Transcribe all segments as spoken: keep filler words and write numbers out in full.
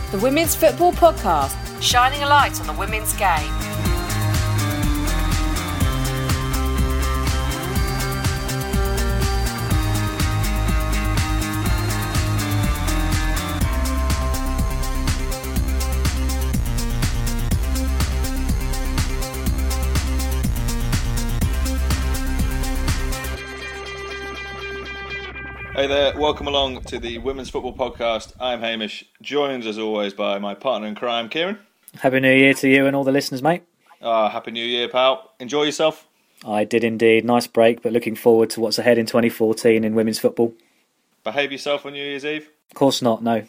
The Women's Football Podcast, shining a light on the women's game. Hey there, welcome along to the Women's Football Podcast. I'm Hamish, joined as always by my partner in crime, Kieran. Happy New Year to you and all the listeners, mate. Uh, Happy New Year, pal. Enjoy yourself. I did indeed. Nice break, but looking forward to what's ahead in twenty fourteen in women's football. Behave yourself on New Year's Eve? Of course not, no.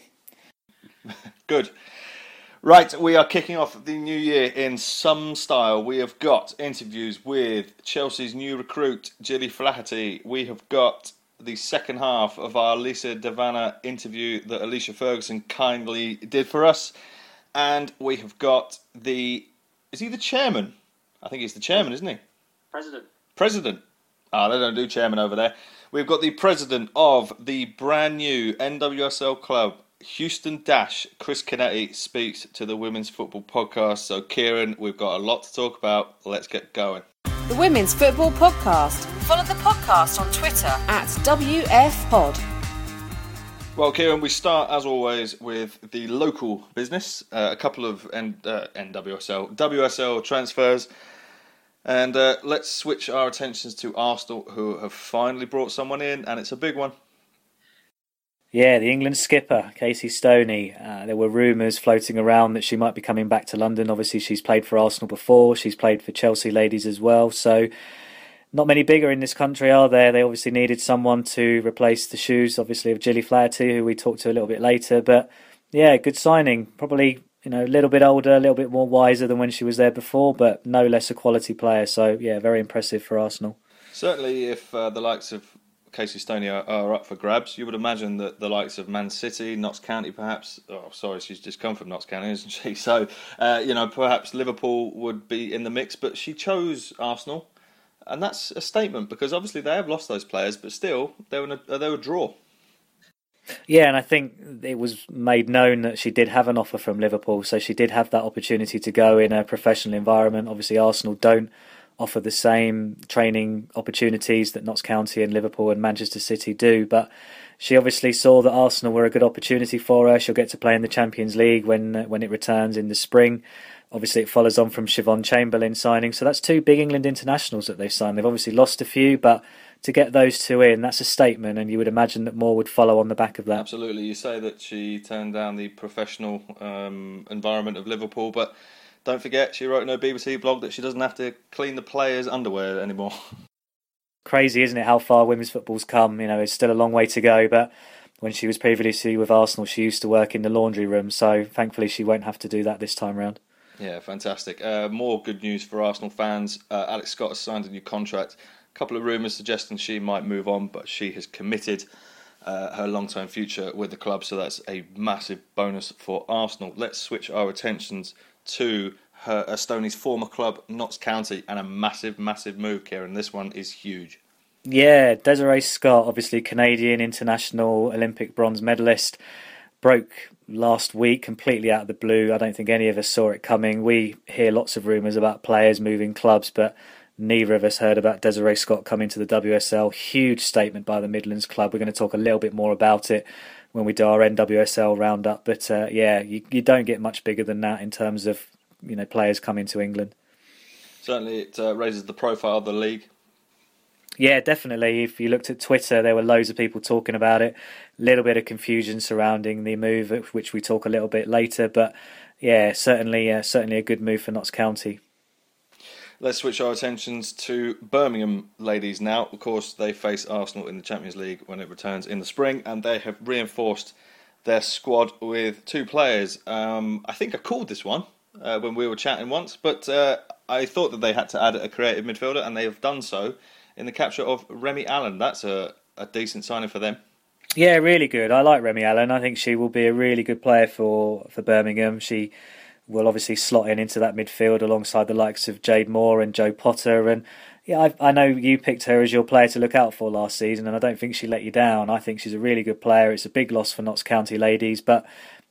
Good. Right, we are kicking off the new year in some style. We have got interviews with Chelsea's new recruit, Gilly Flaherty. We have got the second half of our Lisa Devanna interview that Alicia Ferguson kindly did for us. And we have got the... Is he the chairman? I think he's the chairman, isn't he? President. President. Ah, they don't do chairman over there. We've got the president of the brand new N W S L club, Houston Dash. Chris Canetti speaks to the Women's Football Podcast. So, Kieran, we've got a lot to talk about. Let's get going. The Women's Football Podcast. Follow the podcast on Twitter at W F Pod. Well, Kieran, we start, as always, with the local business. Uh, a couple of N- uh, N W S L, W S L transfers. And uh, let's switch our attentions to Arsenal, who have finally brought someone in, and it's a big one. Yeah, the England skipper, Casey Stoney. Uh, there were rumours floating around that she might be coming back to London. Obviously, she's played for Arsenal before. She's played for Chelsea ladies as well. So, not many bigger in this country, are there? They obviously needed someone to replace the shoes, obviously, of Gilly Flaherty, who we talked to a little bit later. But, yeah, good signing. Probably, you know, a little bit older, a little bit more wiser than when she was there before, but no less a quality player. So, yeah, very impressive for Arsenal. Certainly, if uh, the likes of Casey Stoney are, are up for grabs, you would imagine that the likes of Man City, Notts County perhaps, oh sorry, she's just come from Notts County, isn't she? So, uh, you know, perhaps Liverpool would be in the mix, but she chose Arsenal, and that's a statement, because obviously they have lost those players, but still, they were, a, they were a draw. Yeah, and I think it was made known that she did have an offer from Liverpool, so she did have that opportunity to go in a professional environment. Obviously, Arsenal don't offer the same training opportunities that Notts County and Liverpool and Manchester City do, but she obviously saw that Arsenal were a good opportunity for her. She'll get to play in the Champions League when uh, when it returns in the spring. Obviously, it follows on from Siobhan Chamberlain signing, so that's two big England internationals that they've signed. They've obviously lost a few, but to get those two in, that's a statement, and you would imagine that more would follow on the back of that. Absolutely. You say that she turned down the professional um, environment of Liverpool, but don't forget, she wrote in her B B C blog that she doesn't have to clean the players' underwear anymore. Crazy, isn't it, how far women's football's come? You know, it's still a long way to go, but when she was previously with Arsenal, she used to work in the laundry room, so thankfully she won't have to do that this time round. Yeah, fantastic. Uh, more good news for Arsenal fans. Uh, Alex Scott has signed a new contract. A couple of rumours suggesting she might move on, but she has committed uh, her long-term future with the club, so that's a massive bonus for Arsenal. Let's switch our attentions to her uh, Stoney's former club, Notts County, and a massive, massive move, Kieran. This one is huge. Yeah, Desiree Scott, obviously Canadian international Olympic bronze medalist, broke last week completely out of the blue. I don't think any of us saw it coming. We hear lots of rumours about players moving clubs, but neither of us heard about Desiree Scott coming to the W S L. Huge statement by the Midlands club. We're going to talk a little bit more about it when we do our N W S L roundup. But uh, yeah, you, you don't get much bigger than that in terms of, you know, players coming to England. Certainly, it uh, raises the profile of the league. Yeah, definitely. If you looked at Twitter, there were loads of people talking about it. A little bit of confusion surrounding the move, which we talk a little bit later. But yeah, certainly, uh, certainly a good move for Notts County. Let's switch our attentions to Birmingham ladies now. Of course, they face Arsenal in the Champions League when it returns in the spring, and they have reinforced their squad with two players. Um, I think I called this one uh, when we were chatting once, but uh, I thought that they had to add a creative midfielder, and they have done so in the capture of Remy Allen. That's a, a decent signing for them. Yeah, really good. I like Remy Allen. I think she will be a really good player for, for Birmingham. She will obviously slot in into that midfield alongside the likes of Jade Moore and Jo Potter. And yeah, I, I know you picked her as your player to look out for last season, and I don't think she let you down. I think she's a really good player. It's a big loss for Notts County ladies, but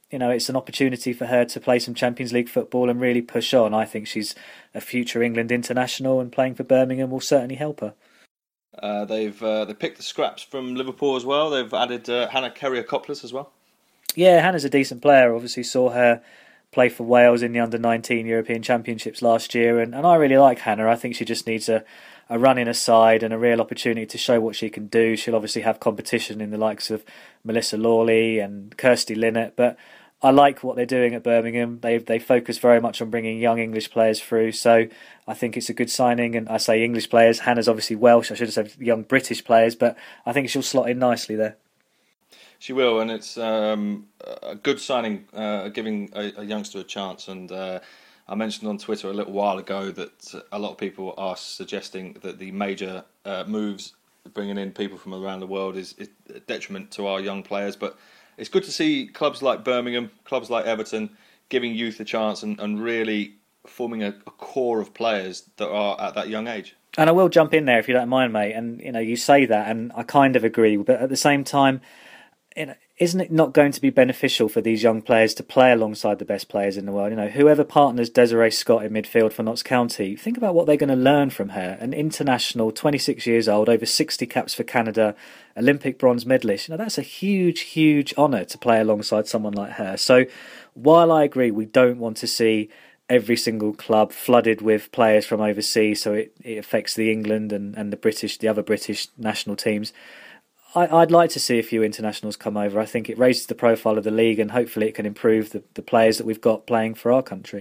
you know, it's an opportunity for her to play some Champions League football and really push on. I think she's a future England international, and playing for Birmingham will certainly help her. Uh, they've uh, they picked the scraps from Liverpool as well. They've added uh, Hannah Kerrier-Coplas as well. Yeah, Hannah's a decent player. Obviously saw her play for Wales in the under nineteen European Championships last year, and, and I really like Hannah. I think she just needs a, a run in a side and a real opportunity to show what she can do. She'll obviously have competition in the likes of Melissa Lawley and Kirsty Linnett, but I like what they're doing at Birmingham. They they focus very much on bringing young English players through, so I think it's a good signing. And I say English players, Hannah's obviously Welsh. I should have said young British players, but I think she'll slot in nicely there. She will, and it's um, a good signing, uh, giving a, a youngster a chance. And uh, I mentioned on Twitter a little while ago that a lot of people are suggesting that the major uh, moves, bringing in people from around the world, is, is a detriment to our young players. But it's good to see clubs like Birmingham, clubs like Everton, giving youth a chance and, and really forming a, a core of players that are at that young age. And I will jump in there if you don't mind, mate. And you know, you say that, and I kind of agree, but at the same time, you know, isn't it not going to be beneficial for these young players to play alongside the best players in the world? You know, whoever partners Desiree Scott in midfield for Notts County, think about what they're going to learn from her. An international, twenty-six years old, over sixty caps for Canada, Olympic bronze medalist. You know, that's a huge, huge honour to play alongside someone like her. So while I agree we don't want to see every single club flooded with players from overseas, so it, it affects the England and, and the British, the other British national teams, I, I'd like to see a few internationals come over. I think it raises the profile of the league, and hopefully it can improve the, the players that we've got playing for our country.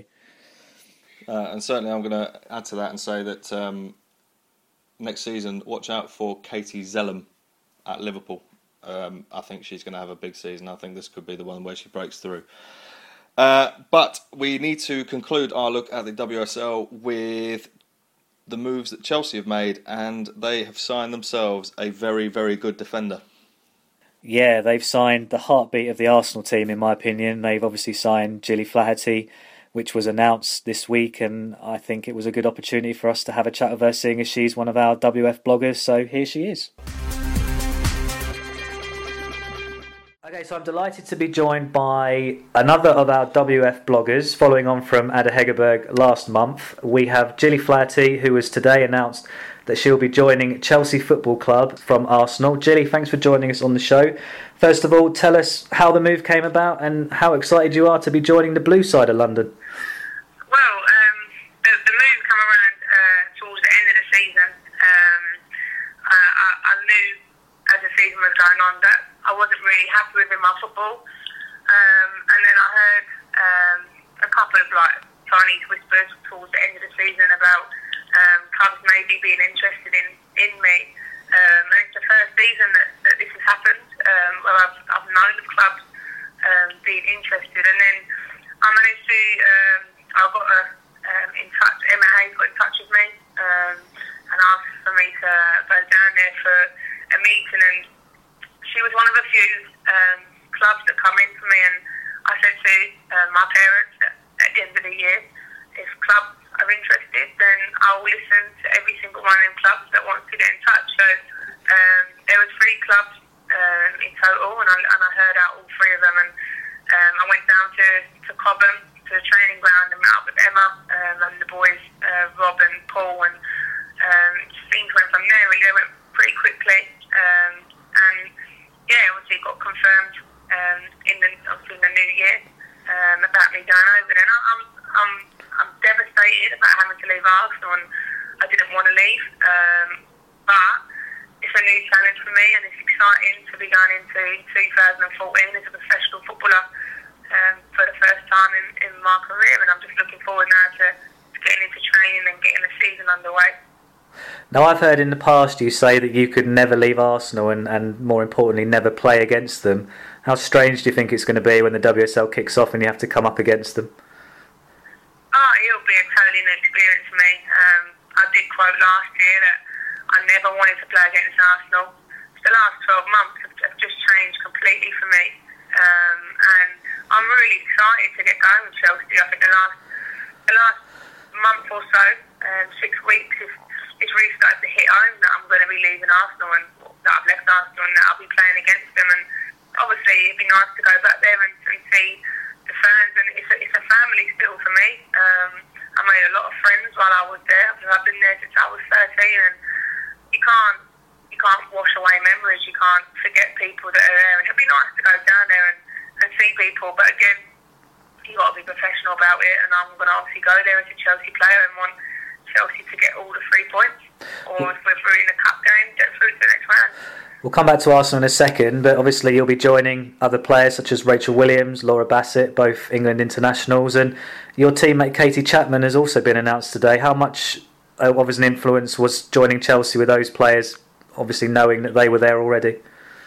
Uh, and certainly I'm going to add to that and say that um, next season, watch out for Katie Zellum at Liverpool. Um, I think she's going to have a big season. I think this could be the one where she breaks through. Uh, but we need to conclude our look at the W S L with the moves that Chelsea have made, and they have signed themselves a very, very good defender. Yeah, they've signed the heartbeat of the Arsenal team, in my opinion. They've obviously signed Gilly Flaherty, which was announced this week, and I think it was a good opportunity for us to have a chat with her, seeing as she's one of our W F bloggers, so here she is. Okay, so I'm delighted to be joined by another of our W F bloggers, following on from Ada Hegerberg last month. We have Gilly Flaherty, who has today announced that she'll be joining Chelsea Football Club from Arsenal. Gilly, thanks for joining us on the show. First of all, tell us how the move came about and how excited you are to be joining the blue side of London. Well, um, the, the move came around uh, towards the end of the season. Um, I, I, I knew as the season was going on that I wasn't really happy with my football, um, and then I heard um, a couple of like Chinese whispers towards the end of the season about um, clubs maybe being interested in, in me, um, and it's the first season that, that this has happened, um, where I've, I've known of clubs um, being interested, and then I managed to, um, I got a, um, in touch, Emma Hayes got in touch with me um, and asked for me to go down there for a meeting, and she was one of a few um, clubs that come in for me, and I said to uh, my parents that at the end of the year, if clubs are interested, then I'll listen to every single one of them clubs that wants to get in touch. So um, there was three clubs um, in total, and I, and I heard out all three of them, and um, I went down to, to Cobham, to the training ground, and met up with Emma um, and the boys, uh, Rob and Paul, and um, things went from there. Really, they went pretty quickly, um, and yeah, obviously got confirmed um, in the obviously in the new year um, about me going over there. And I'm I'm I'm devastated about having to leave Arsenal, and I didn't want to leave. Um, but it's a new challenge for me, and it's exciting to be going into twenty fourteen as a professional footballer um, for the first time in, in my career. And I'm just looking forward now to, to getting into training and getting the season underway. Now, I've heard in the past you say that you could never leave Arsenal and, and more importantly, never play against them. How strange do you think it's going to be when the W S L kicks off and you have to come up against them? Oh, it'll be a totally new experience for me. Um, I did quote last year that I never wanted to play against Arsenal. The last twelve months have, have just changed completely for me. Um, and I'm really excited to get going with Chelsea. I think the last, the last month or so, um, six weeks, is it's really started to hit home that I'm going to be leaving Arsenal, and that I've left Arsenal, and that I'll be playing against them. And obviously it'd be nice to go back there and, and see family still for me. Um, I made a lot of friends while I was there. I've been there since I was thirteen, and you can't you can't wash away memories. You can't forget people that are there, and it'd be nice to go down there and, and see people. But again, you got to be professional about it, and I'm going to obviously go there as a Chelsea player and want Chelsea to get all the three points, or if we're through in a cup game, get through to the next round. We'll come back to Arsenal in a second, but obviously you'll be joining other players such as Rachel Williams, Laura Bassett, both England internationals, and your teammate Katie Chapman has also been announced today. How much uh, of an influence was joining Chelsea with those players, obviously knowing that they were there already?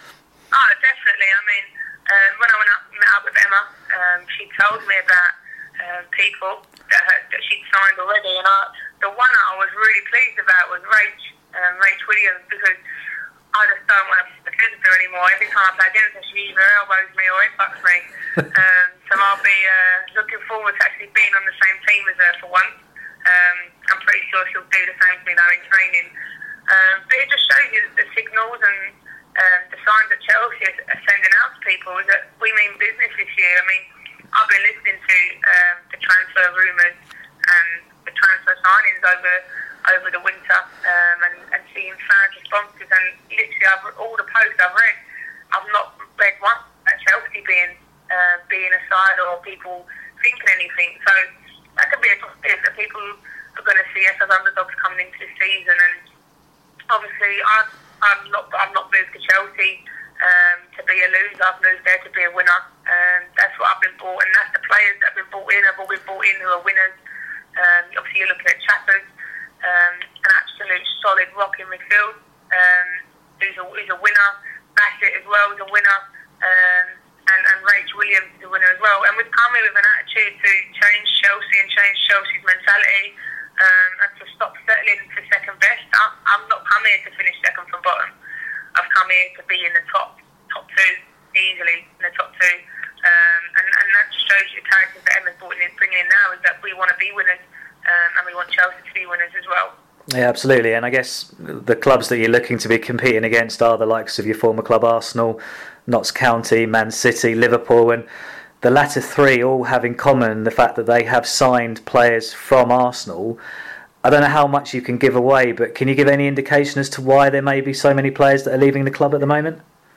Oh, definitely. I mean, um, when I went up, met up with Emma, um, she told me about um, people that, had, that she'd signed already, and I, the one that I was really pleased about was Rach, um, Rach Williams, because I just don't want to play against her anymore. Every time I play against her, she either elbows me or headbutts me. um, so I'll be uh, looking forward to actually being on the same team as her for once. Um, I'm pretty sure she'll do the same thing though in training. Um, but it just shows you the signals and um, the signs that Chelsea are sending out to people is that we mean business this year. I mean, I've been listening to um, the transfer rumours and the transfer signings over over the winter um, and, and seeing fans' responses, and literally I've, all the posts I've read, I've not read one at Chelsea being uh, being a side or people thinking anything. So that could be a positive that people are going to see us as underdogs coming into the season. And obviously I've, I'm not I'm not moved to Chelsea um, to be a loser. I've moved there to be a winner, and that's what I've been bought, and that's the players that have been bought in. Have all been bought in who are winners. Um, obviously you're looking at Chappers, Um, an absolute solid rock in midfield, um, who's, a, who's a winner. Bassett as well is a winner, um, and, and Rach Williams is a winner as well. And we've come in with an attitude to change Chelsea and change Chelsea's mentality, um, and to stop settling for second best. I'm, I'm not come here to finish second from bottom. I've come here to be in the top top two, easily in the top two. Um, and, and that shows you the characters that Emma's brought in, bringing in now, is that we want to be winners. Um, and we want Chelsea to be winners as well. Yeah, absolutely. And I guess the clubs that you're looking to be competing against are the likes of your former club Arsenal, Notts County, Man City, Liverpool, and the latter three all have in common the fact that they have signed players from Arsenal. I don't know how much you can give away, but can you give any indication as to why there may be so many players that are leaving the club at the moment?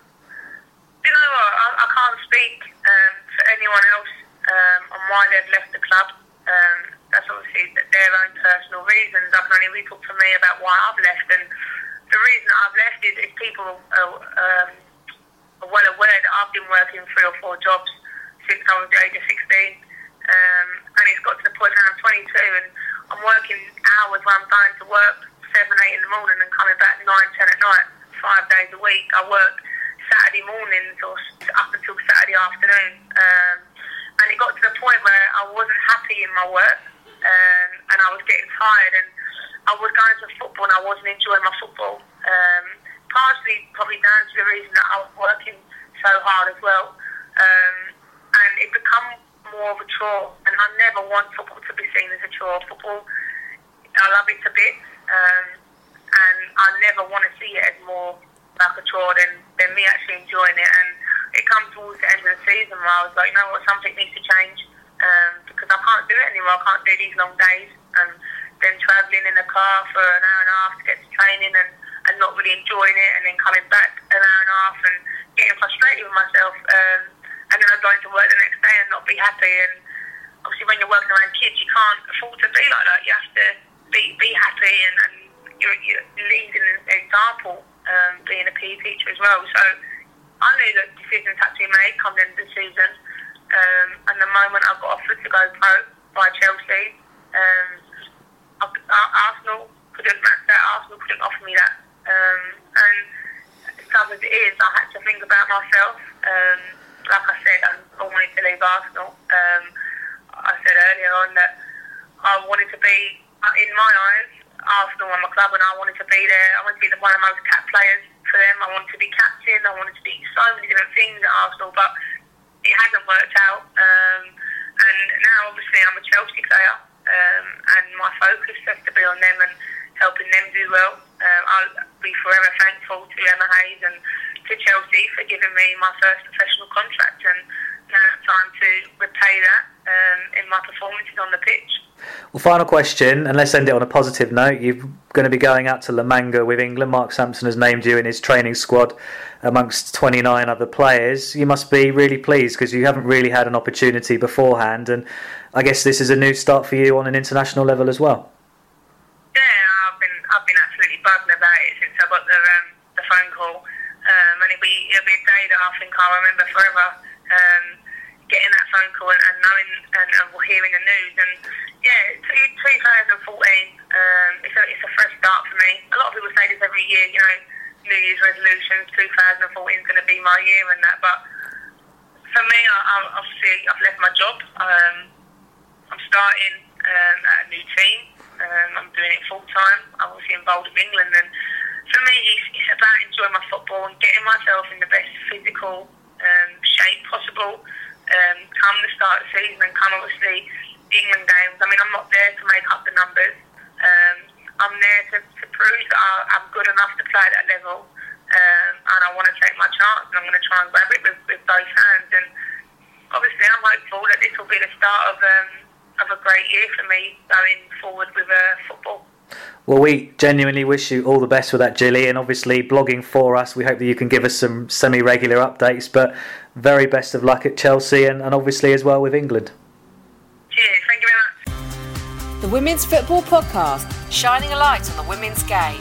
You know what, I, I can't speak um, for anyone else um, on why they've left the club. Um, That's obviously their own personal reasons. I can only really talk for me about why I've left. And the reason I've left is, is people are, um, are well aware that I've been working three or four jobs since I was the age of sixteen. Um, and it's got to the point now I'm twenty-two and I'm working hours where I'm going to work seven, eight in the morning and coming back nine, ten at night, five days a week. I work Saturday mornings or up until Saturday afternoon. Um, and it got to the point where I wasn't happy in my work. Um, and I was getting tired, and I was going to football and I wasn't enjoying my football. Um, partially probably down to the reason that I was working so hard as well. Um, and it became more of a chore, and I never want football to be seen as a chore. Football, I love it a bit, um, and I never want to see it as more like a chore than, than me actually enjoying it. And it comes towards the end of the season where I was like, you know what, something needs to change. Um, because I can't do it anymore. I can't do these long days and then travelling in the car for an hour and a half to get to training and, and not really enjoying it, and then coming back an hour and a half and getting frustrated with myself, um, and then I'm going to work the next day and not be happy. And obviously when you're working around kids you can't afford to be like that. You have to be, be happy, and, and you're, you're leading an example, um, being a P E teacher as well. So I knew that decisions had to be made coming into the season. Um, and the moment I got offered to go pro by Chelsea, um, I, I, Arsenal couldn't match that. Arsenal couldn't offer me that. Um, and as tough as it is, I had to think about myself. Um, like I said, I wanted to leave Arsenal. Um, I said earlier on that I wanted to be, in my eyes, Arsenal were my club, and I wanted to be there. I wanted to be one of the most capped players for them. I wanted to be captain. I wanted to be so many different things at Arsenal, but it hasn't worked out, um, and now obviously I'm a Chelsea player, um, and my focus has to be on them and helping them do well. Um, I'll be forever thankful to Emma Hayes and to Chelsea for giving me my first professional contract, and now it's time to repay that. Um, in my performances on the pitch. Well, final question, and let's end it on a positive note. You're going to be going out to La Manga with England. Mark Sampson has named you in his training squad amongst twenty-nine other players. You must be really pleased because you haven't really had an opportunity beforehand, and I guess this is a new start for you on an international level as well. Yeah, I've been I've been absolutely buzzing about it since I got the um, the phone call, um, and it'll be it'll be a day that I think I'll remember forever. Um, getting that phone call and, and knowing and, and hearing the news, and yeah, twenty fourteen, um, it's a it's a fresh start for me. A lot of people say this every year, you know, New Year's resolutions, twenty fourteen is going to be my year and that, but for me, I, I, obviously I've left my job. Um, I'm starting um, at a new team. Um, I'm doing it full time. I'm obviously involved with England, and for me, it's, it's about enjoying my football and getting myself in the best physical um, shape possible. Um, come the start of the season and come obviously England games. I mean, I'm not there to make up the numbers. Um, I'm there to, to prove that I, I'm good enough to play at that level, um, and I want to take my chance, and I'm going to try and grab it with, with both hands. And obviously, I'm hopeful that this will be the start of um, of a great year for me going forward with uh, football. Well, we genuinely wish you all the best with that, Gilly, and obviously blogging for us. We hope that you can give us some semi-regular updates, but very best of luck at Chelsea and, and obviously as well with England. Cheers, thank you very much. The Women's Football Podcast, shining a light on the women's game.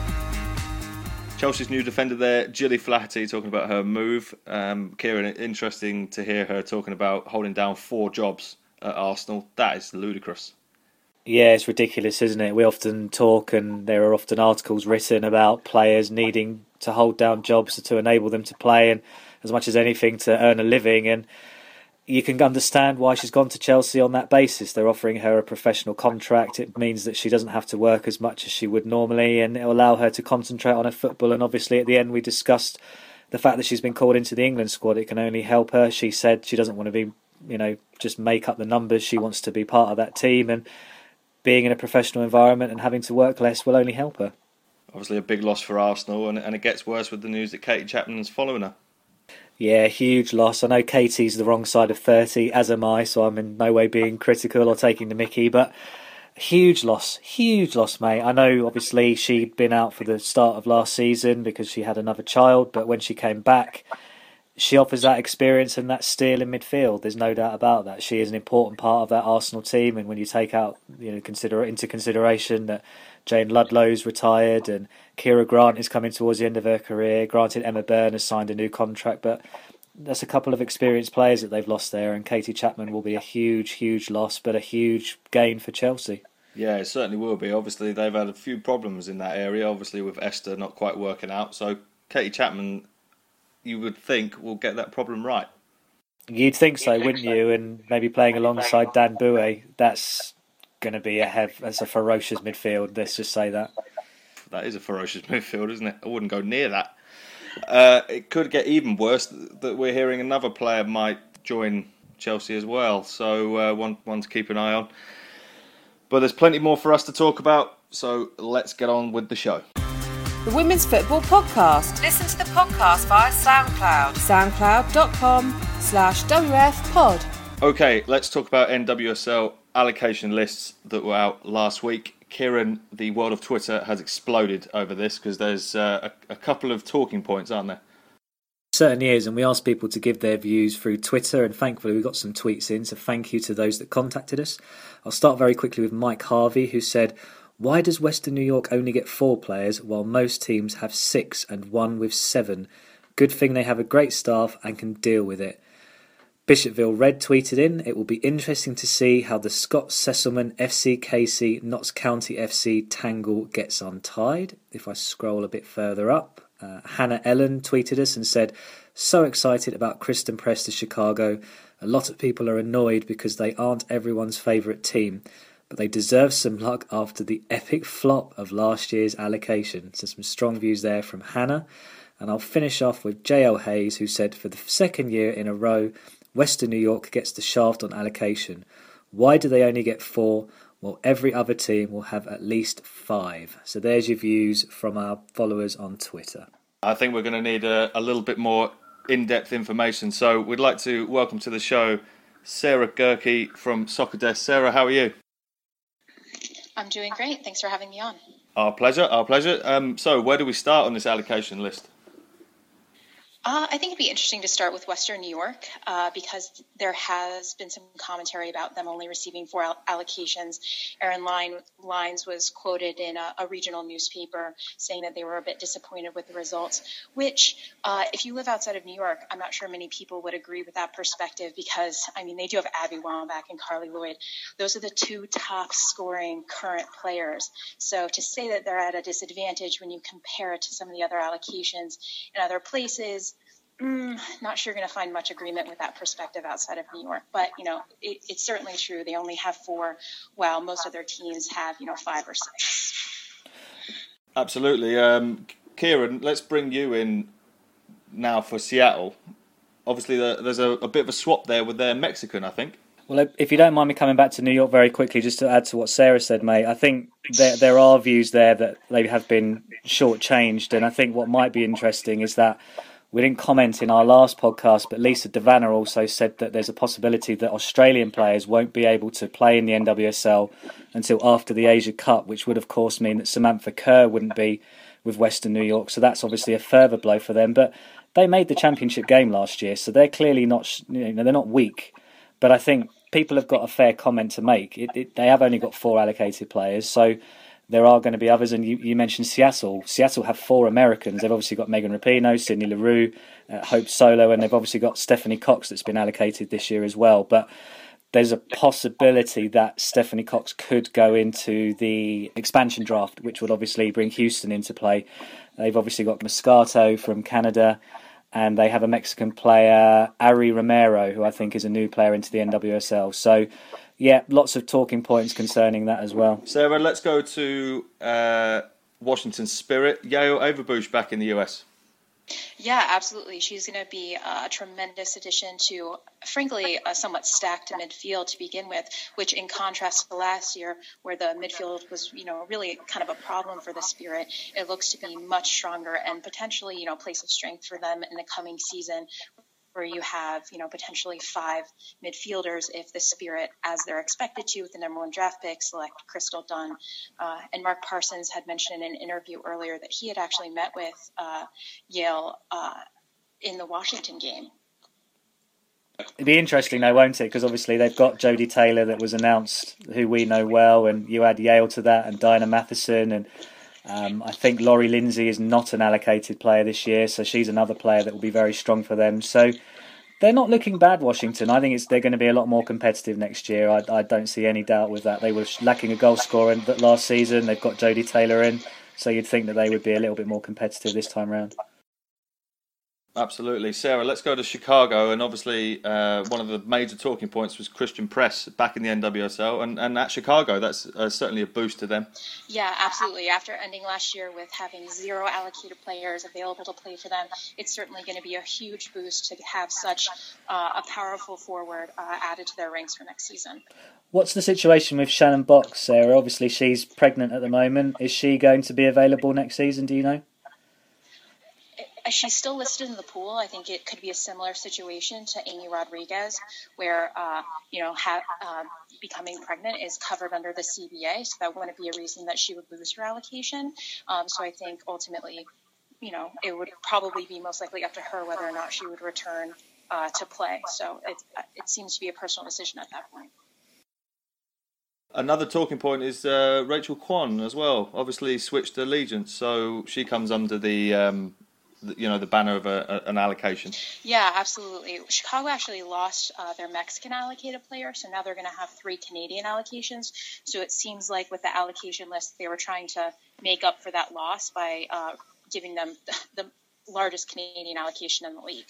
Chelsea's new defender there, Gilly Flaherty, talking about her move. Um, Kieran, interesting to hear her talking about holding down four jobs at Arsenal. That is ludicrous. Yeah, it's ridiculous, isn't it? We often talk, and there are often articles written about players needing to hold down jobs to enable them to play, and as much as anything to earn a living. And you can understand why she's gone to Chelsea on that basis. They're offering her a professional contract. It means that she doesn't have to work as much as she would normally, and it'll allow her to concentrate on her football. And obviously, at the end, we discussed the fact that she's been called into the England squad. It can only help her. She said she doesn't want to be, you know, just make up the numbers. She wants to be part of that team, and being in a professional environment and having to work less will only help her. Obviously a big loss for Arsenal, and, and it gets worse with the news that Katie Chapman's following her. Yeah, huge loss. I know Katie's the wrong side of thirty, as am I, so I'm in no way being critical or taking the mickey, but huge loss, huge loss, mate. I know obviously she'd been out for the start of last season because she had another child, but when she came back, she offers that experience and that steel in midfield. There's no doubt about that. She is an important part of that Arsenal team, and when you take out, you know, consider into consideration that Jane Ludlow's retired and Kira Grant is coming towards the end of her career. Granted, Emma Byrne has signed a new contract, but that's a couple of experienced players that they've lost there, and Katie Chapman will be a huge, huge loss, but a huge gain for Chelsea. Yeah, it certainly will be. Obviously, they've had a few problems in that area, obviously with Esther not quite working out, so Katie Chapman, you would think, will get that problem right. You'd think so, wouldn't you? And maybe playing alongside Dan Bouet, that's going to be a hev- that's a ferocious midfield. Let's just say that. That is a ferocious midfield, isn't it? I wouldn't go near that. Uh, it could get even worse that we're hearing another player might join Chelsea as well. So uh, one one to keep an eye on. But there's plenty more for us to talk about. So let's get on with the show. The Women's Football Podcast. Listen to the podcast via SoundCloud. soundcloud.com slash WFpod. Okay, let's talk about N W S L allocation lists that were out last week. Kieran, the world of Twitter has exploded over this because there's uh, a, a couple of talking points, aren't there? Certainly is, and we asked people to give their views through Twitter, and thankfully we got some tweets in, so thank you to those that contacted us. I'll start very quickly with Mike Harvey, who said, "Why does Western New York only get four players while most teams have six and one with seven? Good thing they have a great staff and can deal with it." Bishopville Red tweeted in, "It will be interesting to see how the Scott Sesselman F C Casey Notts County F C tangle gets untied." If I scroll a bit further up, uh, Hannah Ellen tweeted us and said, "So excited about Kristen Press to Chicago. A lot of people are annoyed because they aren't everyone's favourite team, but they deserve some luck after the epic flop of last year's allocation." So some strong views there from Hannah. And I'll finish off with J L Hayes, who said, "For the second year in a row, Western New York gets the shaft on allocation. Why do they only get four, while every other team will have at least five?" So there's your views from our followers on Twitter. I think we're going to need a, a little bit more in-depth information. So we'd like to welcome to the show Sarah Gerke from Soccer Desk. Sarah, how are you? I'm doing great. Thanks for having me on. Our pleasure, our pleasure. Um, so, where do we start on this allocation list? Uh, I think it'd be interesting to start with Western New York uh, because there has been some commentary about them only receiving four al- allocations. Aaron Line, Lines was quoted in a, a regional newspaper saying that they were a bit disappointed with the results, which uh, if you live outside of New York, I'm not sure many people would agree with that perspective because, I mean, they do have Abby Wambach and Carly Lloyd. Those are the two top scoring current players. So to say that they're at a disadvantage when you compare it to some of the other allocations in other places, Mm, not sure you're going to find much agreement with that perspective outside of New York. But, you know, it, it's certainly true. They only have four, while most of their teams have, you know, five or six. Absolutely. Um, Kieran, let's bring you in now for Seattle. Obviously, there's a, a bit of a swap there with their Mexican, I think. Well, if you don't mind me coming back to New York very quickly, just to add to what Sarah said, mate, I think there, there are views there that they have been shortchanged. And I think what might be interesting is that we didn't comment in our last podcast, but Lisa Devanna also said that there's a possibility that Australian players won't be able to play in the N W S L until after the Asia Cup, which would, of course, mean that Samantha Kerr wouldn't be with Western New York. So that's obviously a further blow for them. But they made the championship game last year, so they're clearly not, you know, they're not weak. But I think people have got a fair comment to make. It, it, they have only got four allocated players, so there are going to be others, and you, you mentioned Seattle. Seattle have four Americans. They've obviously got Megan Rapinoe, Sydney Leroux, uh, Hope Solo, and they've obviously got Stephanie Cox that's been allocated this year as well. But there's a possibility that Stephanie Cox could go into the expansion draft, which would obviously bring Houston into play. They've obviously got Moscato from Canada, and they have a Mexican player, Ari Romero, who I think is a new player into the N W S L. So, yeah, lots of talking points concerning that as well. Sarah, let's go to uh, Washington Spirit. Yael Averbuch back in the U S. Yeah, absolutely. She's going to be a tremendous addition to, frankly, a somewhat stacked midfield to begin with, which in contrast to last year, where the midfield was, you know, really kind of a problem for the Spirit, it looks to be much stronger and potentially, you know, a place of strength for them in the coming season, where you have, you know, potentially five midfielders if the Spirit, as they're expected to with the number one draft pick, select Crystal Dunn. Uh, and Mark Parsons had mentioned in an interview earlier that he had actually met with uh, Yale uh, in the Washington game. It'd be interesting though, won't it? Because obviously they've got Jodie Taylor that was announced, who we know well, and you add Yale to that, and Dinah Matheson, and Um, I think Laurie Lindsay is not an allocated player this year, so she's another player that will be very strong for them. So they're not looking bad, Washington. I think it's they're going to be a lot more competitive next year. I, I don't see any doubt with that. They were lacking a goal scorer in last season. They've got Jodie Taylor in, so you'd think that they would be a little bit more competitive this time round. Absolutely. Sarah, let's go to Chicago. And obviously, uh, one of the major talking points was Christian Press back in the N W S L. And, and at Chicago, that's uh, certainly a boost to them. Yeah, absolutely. After ending last year with having zero allocated players available to play for them, it's certainly going to be a huge boost to have such uh, a powerful forward uh, added to their ranks for next season. What's the situation with Shannon Box, Sarah? Obviously, she's pregnant at the moment. Is she going to be available next season? Do you know? She's still listed in the pool. I think it could be a similar situation to Amy Rodriguez, where uh, you know ha- uh, becoming pregnant is covered under the C B A, so that wouldn't be a reason that she would lose her allocation. Um, so I think ultimately, you know, it would probably be most likely up to her whether or not she would return uh, to play. So it it seems to be a personal decision at that point. Another talking point is uh, Rachel Kwan as well. Obviously switched allegiance, so she comes under the. Um, you know, the banner of a, a, an allocation. Yeah, absolutely. Chicago actually lost uh, their Mexican allocated player, so now they're going to have three Canadian allocations. So it seems like with the allocation list, they were trying to make up for that loss by uh, giving them the largest Canadian allocation in the league.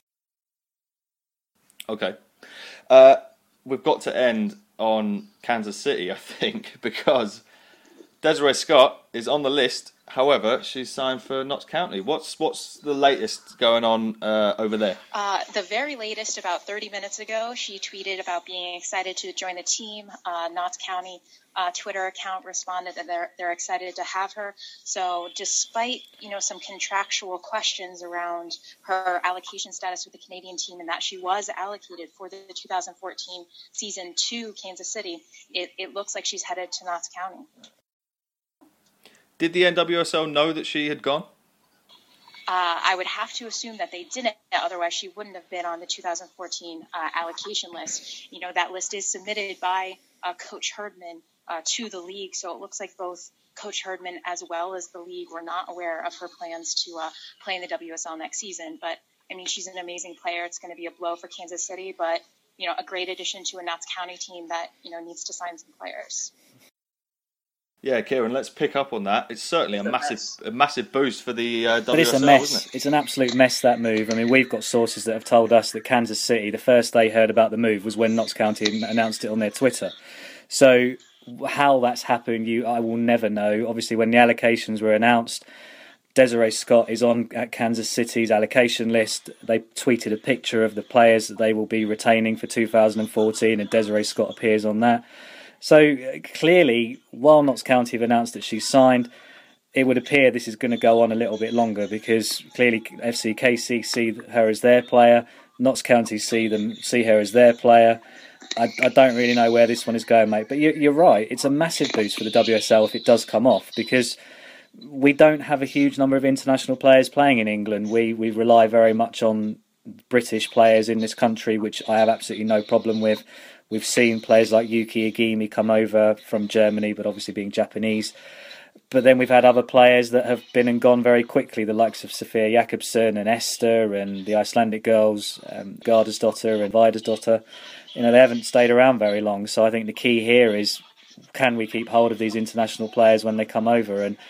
Okay. Uh, we've got to end on Kansas City, I think, because Desiree Scott is on the list However, she's signed for Notts County. What's what's the latest going on uh, over there? Uh, the very latest, about thirty minutes ago, she tweeted about being excited to join the team. Uh, Notts County uh, Twitter account responded that they're they're excited to have her. So, despite you know some contractual questions around her allocation status with the Canadian team and that she was allocated for the two thousand fourteen season to Kansas City, it, it looks like she's headed to Notts County. Did the N W S L know that she had gone? Uh, I would have to assume that they didn't, otherwise she wouldn't have been on the two thousand fourteen uh, allocation list. You know, that list is submitted by uh, Coach Herdman uh, to the league, so it looks like both Coach Herdman as well as the league were not aware of her plans to uh, play in the W S L next season. But, I mean, she's an amazing player. It's going to be a blow for Kansas City, but, you know, a great addition to a Notts County team that, you know, needs to sign some players. Yeah, Kieran, let's pick up on that. It's certainly a massive a massive boost for the uh, W S L, but it's a mess. Isn't it? It's an absolute mess, that move. I mean, we've got sources that have told us that Kansas City, the first they heard about the move was when Notts County announced it on their Twitter. So how that's happened, you I will never know. Obviously, when the allocations were announced, Desiree Scott is on at Kansas City's allocation list. They tweeted a picture of the players that they will be retaining for two thousand fourteen, and Desiree Scott appears on that. So clearly, while Notts County have announced that she's signed, it would appear this is going to go on a little bit longer because clearly F C K C see her as their player, Notts County see them see her as their player. I, I don't really know where this one is going, mate. But you, you're right, it's a massive boost for the W S L if it does come off because we don't have a huge number of international players playing in England. We we rely very much on British players in this country, which I have absolutely no problem with. We've seen players like Yuki Agimi come over from Germany, but obviously being Japanese. But then we've had other players that have been and gone very quickly, the likes of Sophia Jakobsen and Esther and the Icelandic girls, um, Gardarsdottir and Vidarsdottir. You know, they haven't stayed around very long. So I think the key here is, can we keep hold of these international players when they come over? And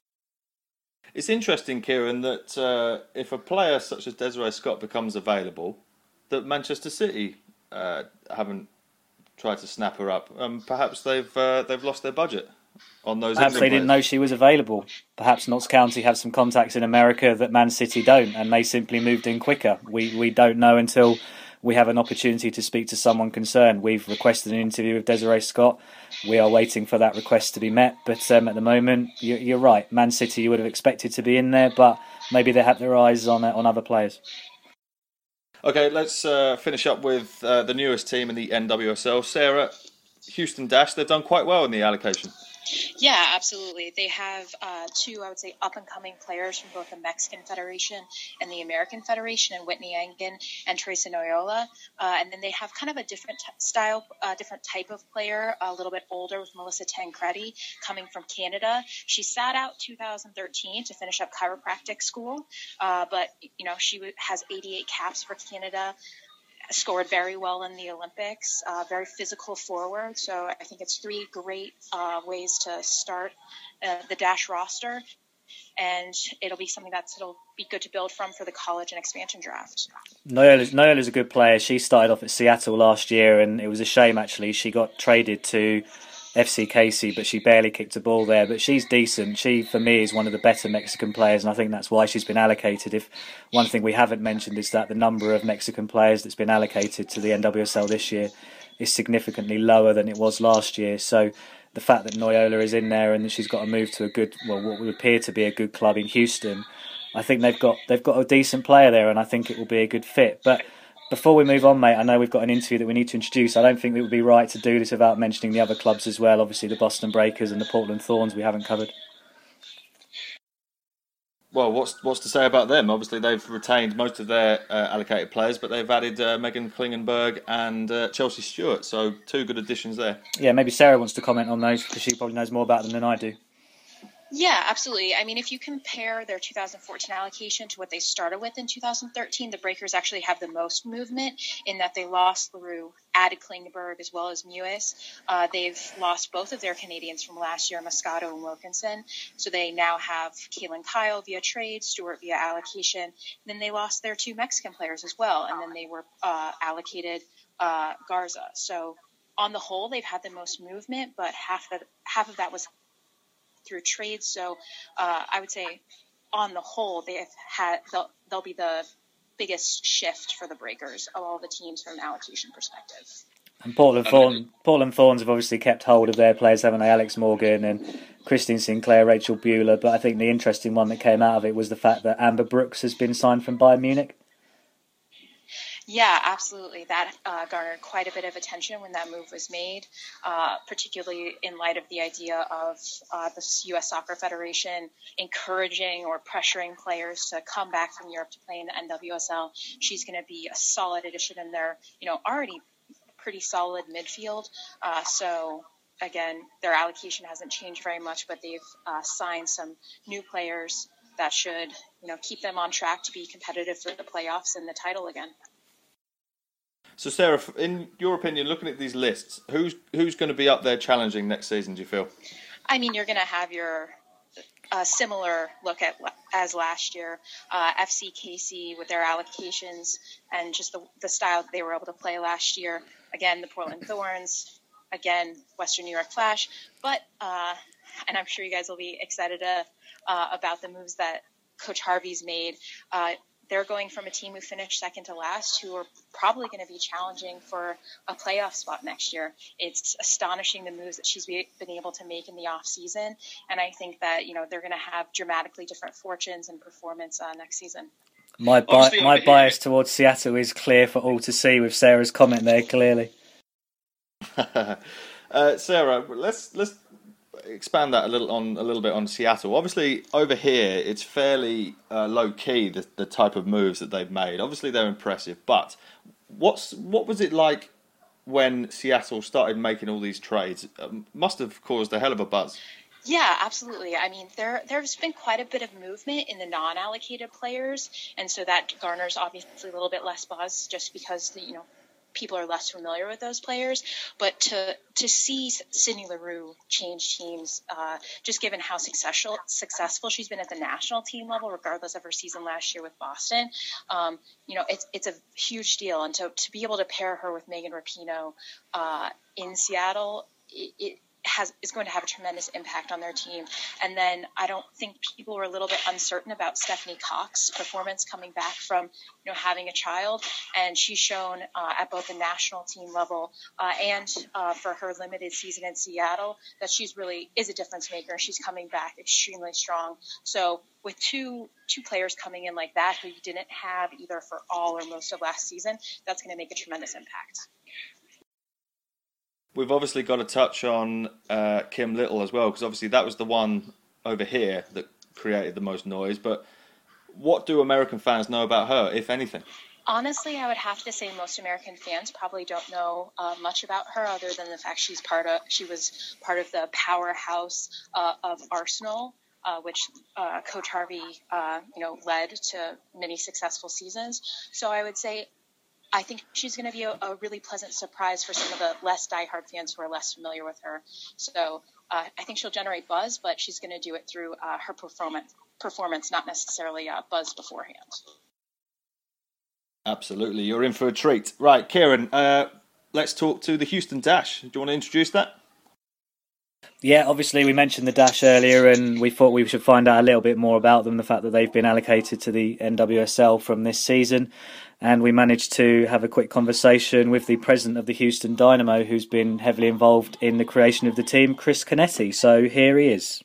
it's interesting, Kieran, that uh, if a player such as Desiree Scott becomes available, that Manchester City uh, haven't tried to snap her up. Um, perhaps they've uh, they've lost their budget on those. Perhaps they didn't know she was available. Perhaps Notts County have some contacts in America that Man City don't, and they simply moved in quicker. We we don't know until we have an opportunity to speak to someone concerned. We've requested an interview with Desiree Scott. We are waiting for that request to be met. But um, at the moment, you're, you're right. Man City you would have expected to be in there, but maybe they have their eyes on uh, on other players. Okay, let's uh, finish up with uh, the newest team in the N W S L. Sarah, Houston Dash, they've done quite well in the allocation. Yeah, absolutely. They have uh, two, I would say, up-and-coming players from both the Mexican Federation and the American Federation, and Whitney Engen and Teresa Noyola. Uh, and then they have kind of a different t- style, uh, different type of player, a little bit older, with Melissa Tancredi coming from Canada. She sat out two thousand thirteen to finish up chiropractic school, uh, but you know she w- has eighty-eight caps for Canada. Scored very well in the Olympics, uh, very physical forward. So I think it's three great uh, ways to start uh, the Dash roster, and it'll be something that's it'll be good to build from for the college and expansion draft. Noyola's, Noyola's a good player. She started off at Seattle last year, and it was a shame actually. She got traded to F C K C, but she barely kicked a ball there. But she's decent. She, for me, is one of the better Mexican players, and I think that's why she's been allocated. If one thing we haven't mentioned is that the number of Mexican players that's been allocated to the N W S L this year is significantly lower than it was last year. So the fact that Noyola is in there and that she's got to move to a good, well, what would appear to be a good club in Houston, I think they've got they've got a decent player there, and I think it will be a good fit. But before we move on, mate, I know we've got an interview that we need to introduce. I don't think it would be right to do this without mentioning the other clubs as well. Obviously, the Boston Breakers and the Portland Thorns we haven't covered. Well, what's what's to say about them? Obviously, they've retained most of their uh, allocated players, but they've added uh, Megan Klingenberg and uh, Chelsea Stewart, so two good additions there. Yeah, maybe Sarah wants to comment on those because she probably knows more about them than I do. Yeah, absolutely. I mean, if you compare their two thousand fourteen allocation to what they started with in two thousand thirteen, the Breakers actually have the most movement in that they lost LaRue, added Klingenberg as well as Mewis. Uh, they've lost both of their Canadians from last year, Moscato and Wilkinson. So they now have Kaylin Kyle via trade, Stewart via allocation. And then they lost their two Mexican players as well. And then they were uh, allocated uh, Garza. So on the whole, they've had the most movement, but half of, half of that was through trades. So uh, I would say on the whole, they've had, they'll, they'll be the biggest shift for the Breakers of all the teams from an allocation perspective. And Portland Thorn, Portland Thorns have obviously kept hold of their players, haven't they? Alex Morgan and Christine Sinclair, Rachel Bueller. But I think the interesting one that came out of it was the fact that Amber Brooks has been signed from Bayern Munich. Yeah, absolutely. That uh, garnered quite a bit of attention when that move was made, uh, particularly in light of the idea of uh, the U S Soccer Federation encouraging or pressuring players to come back from Europe to play in the N W S L. She's going to be a solid addition in their, you know, already pretty solid midfield. Uh, so, again, their allocation hasn't changed very much, but they've uh, signed some new players that should, you know, keep them on track to be competitive for the playoffs and the title again. So, Sarah, in your opinion, looking at these lists, who's who's going to be up there challenging next season, do you feel? I mean, you're going to have your uh, similar look at as last year. Uh, F C K C with their allocations and just the, the style that they were able to play last year. Again, the Portland Thorns. Again, Western New York Flash. But, uh, and I'm sure you guys will be excited to, uh, about the moves that Coach Harvey's made. Uh, They're going from a team who finished second to last, who are probably going to be challenging for a playoff spot next year. It's astonishing the moves that she's been able to make in the off season, and I think that, you know, they're going to have dramatically different fortunes and performance uh, next season. My bi- my bias towards Seattle is clear for all to see with Sarah's comment there. Clearly, uh, Sarah, let's let's. expand that a little on a little bit on Seattle. Obviously, over here it's fairly uh, low key, the the type of moves that they've made. Obviously, they're impressive, but what's what was it like when Seattle started making all these trades? It must have caused a hell of a buzz. Yeah, absolutely. I mean, there there's been quite a bit of movement in the non-allocated players, and so that garners obviously a little bit less buzz, just because the, you know, people are less familiar with those players. But to to see Sydney Leroux change teams, uh, just given how successful successful she's been at the national team level, regardless of her season last year with Boston, um, you know, it's it's a huge deal. And to to be able to pair her with Megan Rapinoe uh, in Seattle, it, it has is going to have a tremendous impact on their team. And then I don't think people were a little bit uncertain about Stephanie Cox's performance coming back from, you know, having a child, and she's shown uh, at both the national team level uh, and uh, for her limited season in Seattle that she's really is a difference maker. She's coming back extremely strong. So with two two players coming in like that who you didn't have either for all or most of last season, that's going to make a tremendous impact. We've obviously got to touch on uh, Kim Little as well, because obviously that was the one over here that created the most noise. But what do American fans know about her, if anything? Honestly, I would have to say most American fans probably don't know uh, much about her, other than the fact she's part of she was part of the powerhouse uh, of Arsenal, uh, which uh, Coach Harvey uh, you know led to many successful seasons. So I would say, I think she's going to be a, a really pleasant surprise for some of the less diehard fans who are less familiar with her. So uh, I think she'll generate buzz, but she's going to do it through uh, her performance, performance, not necessarily uh, buzz beforehand. Absolutely. You're in for a treat. Right, Kieran, uh, let's talk to the Houston Dash. Do you want to introduce that? Yeah, obviously we mentioned the Dash earlier, and we thought we should find out a little bit more about them, the fact that they've been allocated to the N W S L from this season. And we managed to have a quick conversation with the president of the Houston Dynamo, who's been heavily involved in the creation of the team, Chris Canetti. So here he is.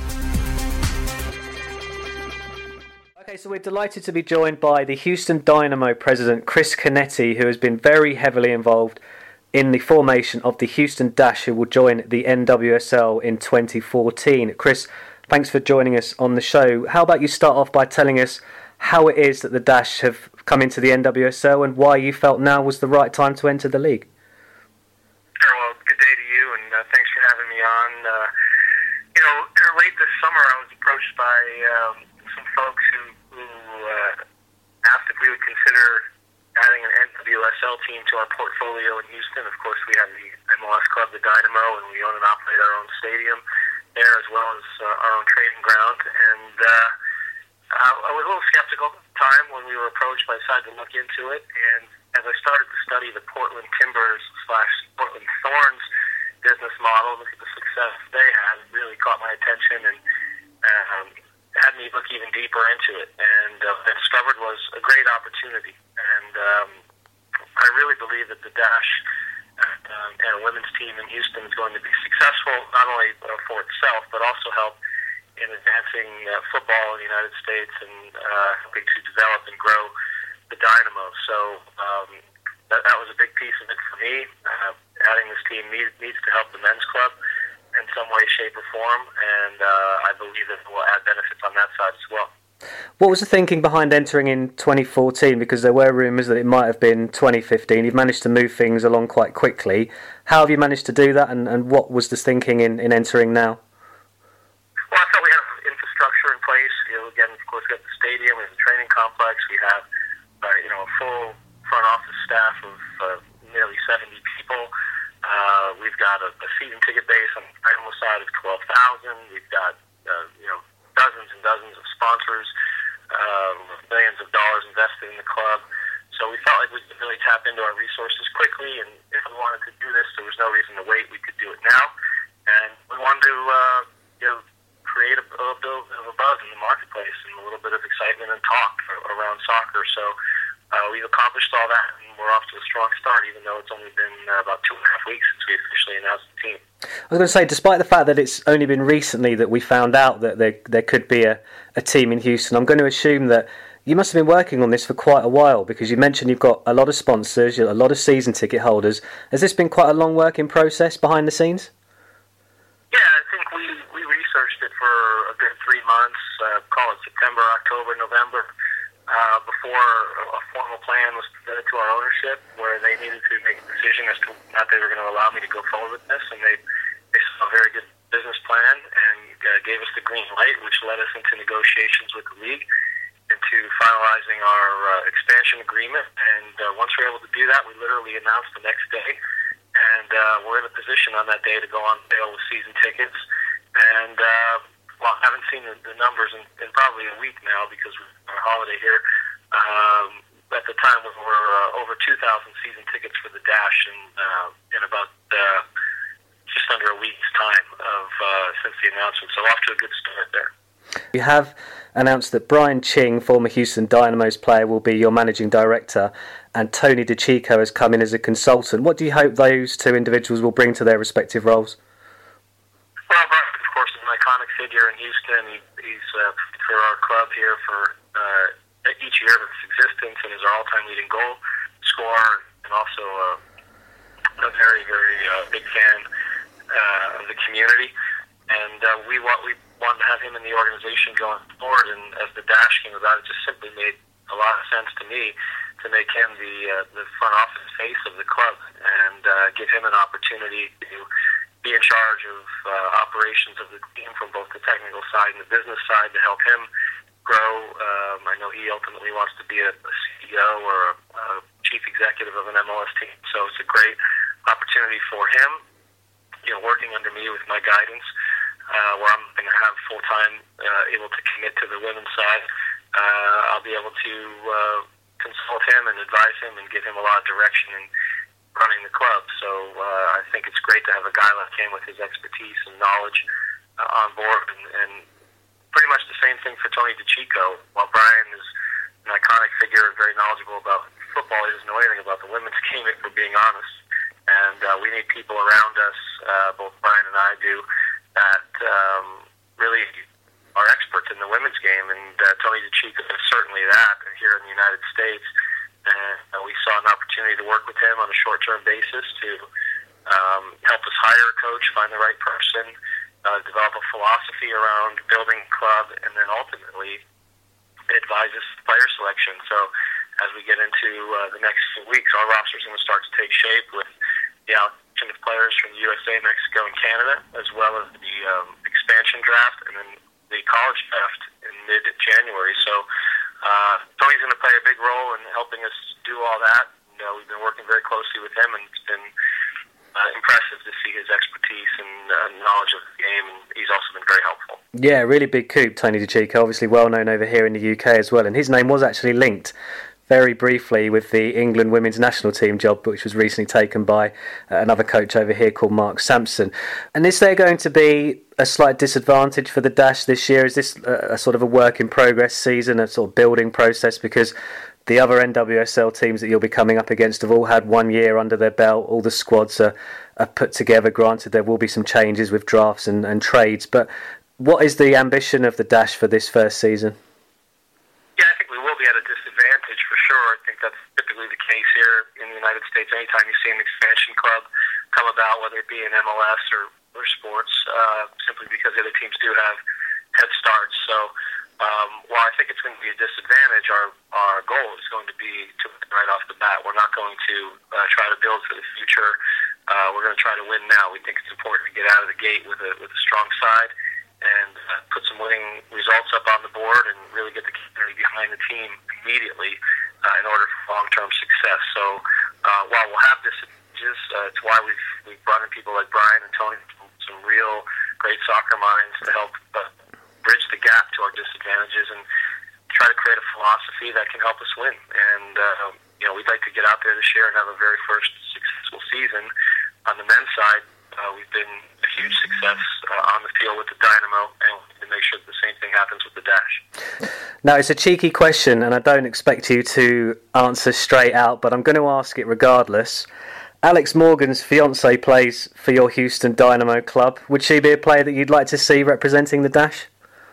Okay, so we're delighted to be joined by the Houston Dynamo president, Chris Canetti, who has been very heavily involved in the formation of the Houston Dash, who will join the N W S L in twenty fourteen. Chris, thanks for joining us on the show. How about you start off by telling us how it is that the Dash have come into the N W S L and why you felt now was the right time to enter the league? Sure, well, good day to you, and uh, thanks for having me on. Uh, you know, late this summer I was approached by um, some folks who, who uh, asked if we would consider adding an N W S L team to our portfolio in Houston. Of course, we have the M L S club, the Dynamo, and we own and operate our own stadium there, as well as uh, our own training ground. And uh, uh, I was a little skeptical at the time when we were approached, but I decided to look into it. And as I started to study the Portland Timbers slash Portland Thorns business model, look at the success they had, it really caught my attention and um, had me look even deeper into it. And uh, what I discovered was a great opportunity. And um, I really believe that the Dash um, and a women's team in Houston is going to be successful, not only uh, for itself, but also help in advancing uh, football in the United States and uh, helping to develop and grow the Dynamo. So um, that, that was a big piece of it for me. Uh, adding this team needs, needs to help the men's club in some way, shape, or form, and uh, I believe that it will add benefits on that side as well. What was the thinking behind entering in twenty fourteen? Because there were rumours that it might have been twenty fifteen. You've managed to move things along quite quickly. How have you managed to do that, and, and what was the thinking in, in entering now? Well, I thought we have infrastructure in place. You know, again, of course, we have the stadium, we have the training complex, we have uh, you know a full front office staff of uh, nearly seventy people. Uh, we've got a, a season ticket base on the Dynamo side of twelve thousand. We've got uh, you know dozens and dozens of sponsors, um, millions of dollars invested in the club. So we felt like we could really tap into our resources quickly, and if we wanted to do this, there was no reason to wait. We could do it now, and we wanted to uh, you know create a, a little bit of a buzz in the marketplace and a little bit of excitement and talk around soccer. So. Uh, we've accomplished all that, and we're off to a strong start, even though it's only been uh, about two and a half weeks since we officially announced the team. I was going to say, despite the fact that it's only been recently that we found out that there there could be a, a team in Houston, I'm going to assume that you must have been working on this for quite a while, because you mentioned you've got a lot of sponsors, a lot of season ticket holders. Has this been quite a long working process behind the scenes? Yeah, I think we, we researched it for a good three months, uh, call it September, October, November. Uh, before a formal plan was presented to our ownership, where they needed to make a decision as to whether or not they were going to allow me to go forward with this, and they, they saw a very good business plan and uh, gave us the green light, which led us into negotiations with the league, into finalizing our uh, expansion agreement. And uh, once we were able to do that, we literally announced the next day, and uh, we're in a position on that day to go on sale with season tickets. And uh, well, I haven't seen the, the numbers in, in probably a week now, because we're on a holiday here. Um, at the time, we were uh, over two thousand season tickets for the Dash in, uh, in about uh, just under a week's time of uh, since the announcement. So off to a good start there. You have announced that Brian Ching, former Houston Dynamos player, will be your managing director, and Tony DeCicco has come in as a consultant. What do you hope those two individuals will bring to their respective roles? Well, Brian, of course, is an iconic figure in Houston. He, he's uh, for our club here for uh, each year of its existence, and is our all-time leading goal scorer, and also uh, a very, very uh, big fan uh, of the community. And uh, we want we want to have him in the organization going forward. And as the Dash came about, it just simply made a lot of sense to me to make him the uh, the front office face of the club, and uh, give him an opportunity to be in charge of uh, operations of the team from both the technical side and the business side, to help him grow. Um, I know he ultimately wants to be a, a C E O or a, a chief executive of an M L S team, so it's a great opportunity for him, you know, working under me with my guidance, uh, where I'm going to have full-time uh, able to commit to the women's side. Uh, I'll be able to uh, consult him and advise him and give him a lot of direction in running the club. So uh, I think it's great to have a guy like him with his expertise and knowledge uh, on board, and, and pretty much the same thing for Tony DeCicco. While Brian is an iconic figure and very knowledgeable about football, he doesn't know anything about the women's game, if we're being honest. And uh, we need people around us, uh, both Brian and I do, that um, really are experts in the women's game. And uh, Tony DeCicco is certainly that here in the United States. And uh, we saw an opportunity to work with him on a short-term basis to um, help us hire a coach, find the right person, uh, develop a philosophy around building a club, and then ultimately advise us player selection. So as we get into uh, the next few weeks, our roster is going to start to take shape with the allocation of players from the U S A, Mexico, and Canada, as well as the um, expansion draft, and then the college draft in mid-January. So uh, Tony's going to play a big role in helping us do all that. You know, we've been working very closely with him, and it's been uh, impressive to see his expertise and uh, knowledge of the game, and he's also been very helpful. Yeah, really big coup, Tony DeCicco, obviously well known over here in the U K as well, and his name was actually linked very briefly with the England women's national team job, which was recently taken by uh, another coach over here called Mark Sampson. And is there going to be a slight disadvantage for the Dash this year? Is this a, a sort of a work in progress season, a sort of building process? Because the other N W S L teams that you'll be coming up against have all had one year under their belt. All the squads are, are put together. Granted, there will be some changes with drafts and, and trades, but what is the ambition of the Dash for this first season? Yeah, I think we will be at a disadvantage for sure. I think that's typically the case here in the United States. Anytime you see an expansion club come about, whether it be in M L S or, or sports, uh, simply because the other teams do have head starts. So um, while I think it's going to be a disadvantage, our, our goal is going to be to win right off the bat. We're not going to uh, try to build for the future. Uh, we're going to try to win now. We think it's important to get out of the gate with a, with a strong side and uh, put some winning results up on the board and really get the community behind the team immediately uh, in order for long-term success. So uh, while we'll have disadvantages, uh, it's why we've, we've brought in people like Brian and Tony, some real great soccer minds to help uh, bridge the gap to our disadvantages and try to create a philosophy that can help us win. And, uh, you know, we'd like to get out there this year and have a very first successful season. On the men's side, uh, we've been a huge success uh, on the field with the Dynamo, and we need to make sure that the same thing happens with the Dash. Now, it's a cheeky question, and I don't expect you to answer straight out, but I'm going to ask it regardless. Alex Morgan's fiancée plays for your Houston Dynamo club. Would she be a player that you'd like to see representing the Dash?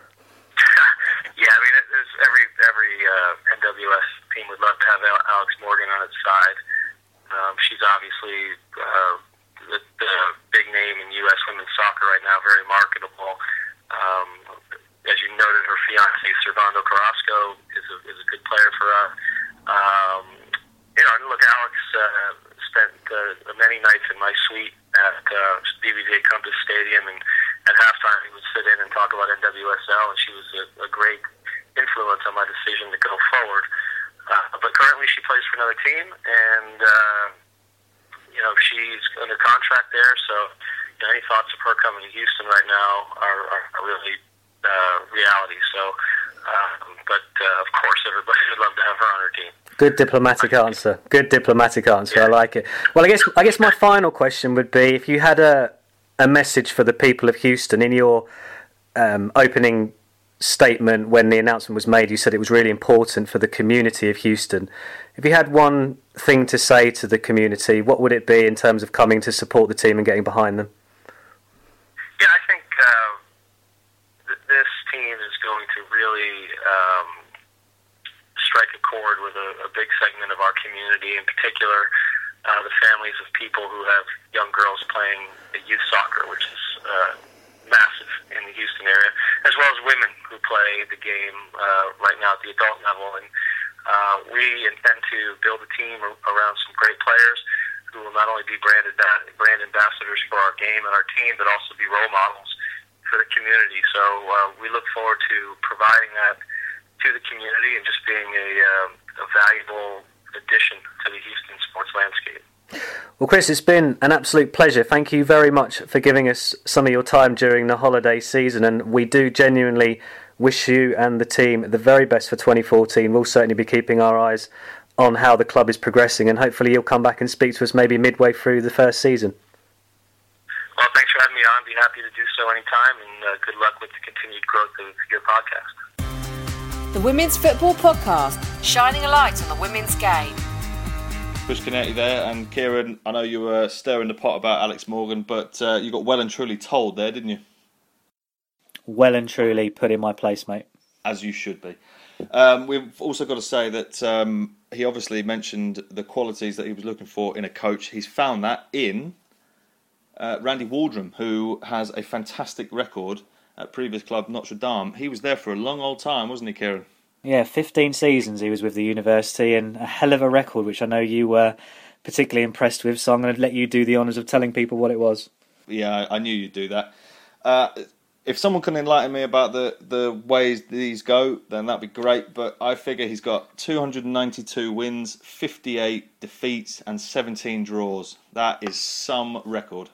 Yeah, I mean, there's every every uh, N W S team would love to have Alex Morgan on its side. Um, she's obviously uh, the, the big name in U S women's soccer right now, very marketable. Um, as you noted, her fiancé, Servando Carrasco, is a, is a good player for us. Um, you know, and look, Alex uh, spent uh, many nights in my suite at uh, B B V A Compass Stadium, and at halftime he would sit in and talk about N W S L, and she was a, a great influence on my decision to go forward. Uh, but currently she plays for another team, and uh, you know, she's under contract there, so you know, any thoughts of her coming to Houston right now are, are, are really uh, reality. So, um, but uh, of course everybody would love to have her on her team. Good diplomatic answer. Good diplomatic answer. Yeah. I like it. Well, I guess I guess my final question would be, if you had a a message for the people of Houston in your um, opening statement when the announcement was made, you said it was really important for the community of Houston. If you had one thing to say to the community, what would it be in terms of coming to support the team and getting behind them? Yeah, I think uh, th- this team is going to really um, strike a chord with a, a big segment of our community, in particular uh, the families of people who have young girls playing youth soccer, which is uh, massive in the Houston area, as well as women who play the game uh, right now at the adult level. And uh, we intend to build a team around some great players who will not only be brand, brand ambassadors for our game and our team, but also be role models for the community. So uh, we look forward to providing that to the community and just being a, uh, a valuable addition to the Houston sports landscape. Well, Chris, it's been an absolute pleasure. Thank you very much for giving us some of your time during the holiday season, and we do genuinely wish you and the team the very best for twenty fourteen. We'll certainly be keeping our eyes on how the club is progressing, and hopefully you'll come back and speak to us maybe midway through the first season. Well, thanks for having me on. Be happy to do so anytime, and uh, good luck with the continued growth of your podcast. The Women's Football Podcast, shining a light on the women's game. Chris Canetti there, and Kieran, I know you were stirring the pot about Alex Morgan, but uh, you got well and truly told there, didn't you? Well and truly put in my place, mate. As you should be. Um, we've also got to say that um, he obviously mentioned the qualities that he was looking for in a coach. He's found that in uh, Randy Waldrum, who has a fantastic record at previous club Notre Dame. He was there for a long old time, wasn't he, Kieran? Yeah, fifteen seasons he was with the university, and a hell of a record, which I know you were particularly impressed with, so I'm going to let you do the honours of telling people what it was. Yeah, I knew you'd do that. Uh, if someone can enlighten me about the, the ways these go, then that'd be great, but I figure he's got two hundred ninety-two wins, fifty-eight defeats, and seventeen draws. That is some record.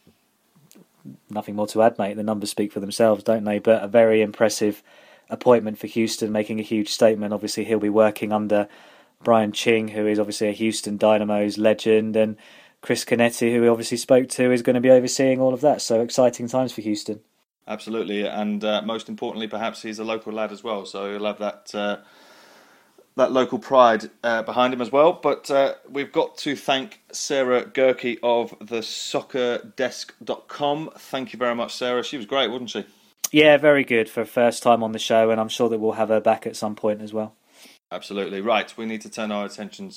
Nothing more to add, mate. The numbers speak for themselves, don't they? But a very impressive appointment for Houston, making a huge statement. Obviously, he'll be working under Brian Ching, who is obviously a Houston Dynamo's legend, and Chris Canetti, who we obviously spoke to, is going to be overseeing all of that. So exciting times for Houston. Absolutely, and uh, most importantly, perhaps he's a local lad as well, so he'll have that uh, that local pride uh, behind him as well. But uh, we've got to thank Sarah Gerke of the soccer desk dot com. Thank you very much, Sarah. She was great, wasn't she? Yeah, very good for first time on the show, and I'm sure that we'll have her back at some point as well. Absolutely. Right, we need to turn our attentions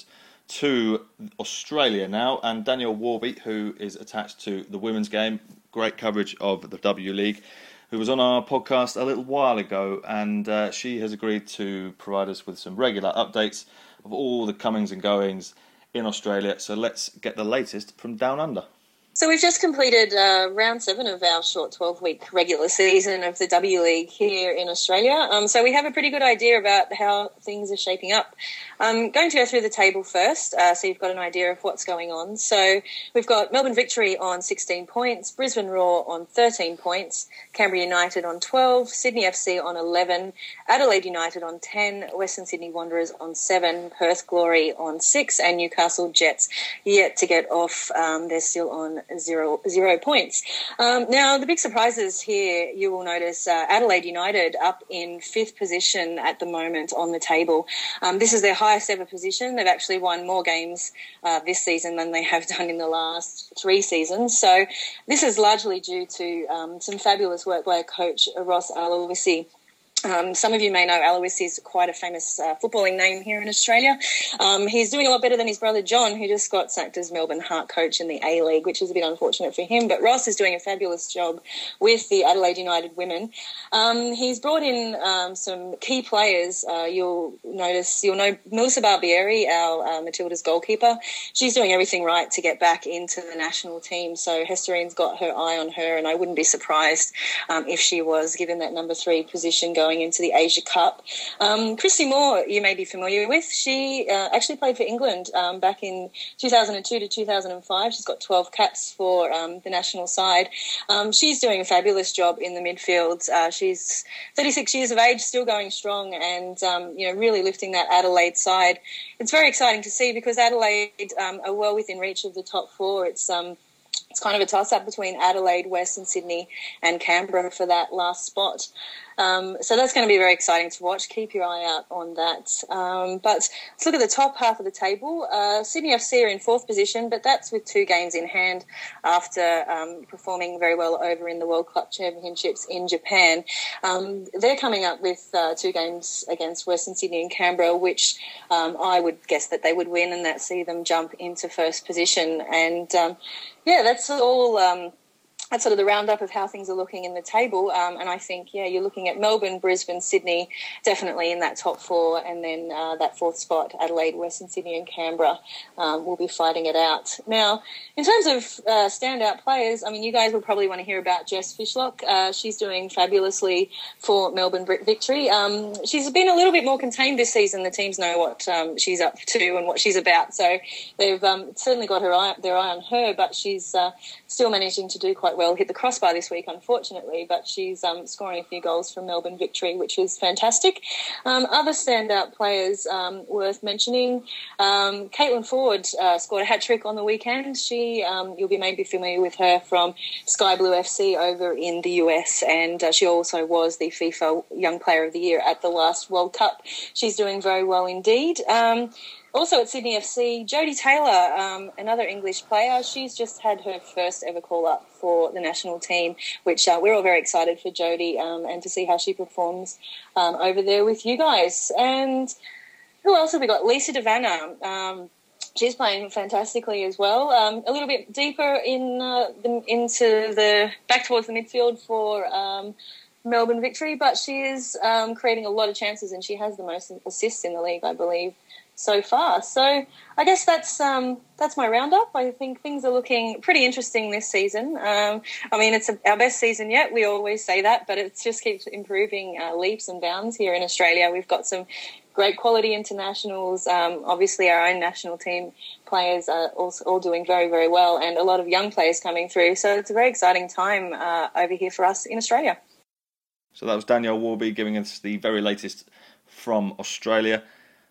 to Australia now, and Danielle Warby, who is attached to the women's game, great coverage of the W League, who was on our podcast a little while ago, and uh, she has agreed to provide us with some regular updates of all the comings and goings in Australia. So let's get the latest from Down Under. So we've just completed uh, round seven of our short twelve-week regular season of the W League here in Australia. Um, so we have a pretty good idea about how things are shaping up. I'm going to go through the table first, uh, so you've got an idea of what's going on. So we've got Melbourne Victory on sixteen points, Brisbane Roar on thirteen points, Canberra United on twelve, Sydney F C on eleven, Adelaide United on ten, Western Sydney Wanderers on seven, Perth Glory on six, and Newcastle Jets yet to get off. Um, they're still on Zero, zero points. Um, now, the big surprises here, you will notice uh, Adelaide United up in fifth position at the moment on the table. Um, this is their highest ever position. They've actually won more games uh, this season than they have done in the last three seasons. So this is largely due to um, some fabulous work by coach Ross Aloisi. Um, some of you may know Aloisi is quite a famous uh, footballing name here in Australia. Um, he's doing a lot better than his brother John, who just got sacked as Melbourne Heart coach in the A-League, which is a bit unfortunate for him. But Ross is doing a fabulous job with the Adelaide United women. Um, he's brought in um, some key players. Uh, you'll notice, you'll know Melissa Barbieri, our uh, Matilda's goalkeeper. She's doing everything right to get back into the national team. So Hesterine's got her eye on her, and I wouldn't be surprised um, if she was given that number three position going into the Asia Cup. Um, Christy Moore, you may be familiar with. She uh, actually played for England um, back in two thousand two to two thousand five. She's got twelve caps for um, the national side. Um, she's doing a fabulous job in the midfield. Uh, she's thirty-six years of age, still going strong, and um, you know, really lifting that Adelaide side. It's very exciting to see because Adelaide um, are well within reach of the top four. It's um, It's kind of a toss-up between Adelaide, Western Sydney and Canberra for that last spot. Um, so that's going to be very exciting to watch. Keep your eye out on that. Um, but let's look at the top half of the table. Uh, Sydney F C are in fourth position, but that's with two games in hand after um, performing very well over in the World Cup Championships in Japan. Um, they're coming up with uh, two games against Western Sydney and Canberra, which um, I would guess that they would win, and that see them jump into first position. And um, yeah, that's all. Um, That's sort of the roundup of how things are looking in the table. Um, and I think, yeah, you're looking at Melbourne, Brisbane, Sydney, definitely in that top four. And then uh, that fourth spot, Adelaide, Western Sydney and Canberra um, will be fighting it out. Now, in terms of uh, standout players, I mean, you guys will probably want to hear about Jess Fishlock. Uh, she's doing fabulously for Melbourne Victory. Um, she's been a little bit more contained this season. The teams know what um, she's up to and what she's about. So they've um, certainly got her eye, their eye on her, but she's uh, still managing to do quite well. Hit the crossbar this week, unfortunately, but she's um, scoring a few goals from Melbourne Victory, which is fantastic. Um, other standout players um, worth mentioning, um, Caitlin Ford uh, scored a hat-trick on the weekend. She, um, you'll be maybe familiar with her from Sky Blue F C over in the U S, and uh, she also was the FIFA Young Player of the Year at the last World Cup. She's doing very well indeed. Um, Also at Sydney F C, Jodie Taylor, um, another English player, she's just had her first ever call-up for the national team, which uh, we're all very excited for Jodie um, and to see how she performs um, over there with you guys. And who else have we got? Lisa Devanna. Um, she's playing fantastically as well. Um, a little bit deeper in uh, the, into the back towards the midfield for Um, Melbourne Victory, but she is um, creating a lot of chances, and she has the most assists in the league, I believe, so far. So I guess that's um, that's my roundup. I think things are looking pretty interesting this season. Um, I mean, it's a, our best season yet. We always say that, but it just keeps improving uh, leaps and bounds here in Australia. We've got some great quality internationals. Um, obviously, our own national team players are also all doing very, very well, and a lot of young players coming through. So it's a very exciting time uh, over here for us in Australia. So that was Danielle Warby giving us the very latest from Australia.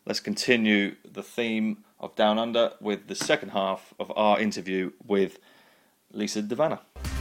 let's continue the theme of Down Under with the second half of our interview with Lisa De Vanna.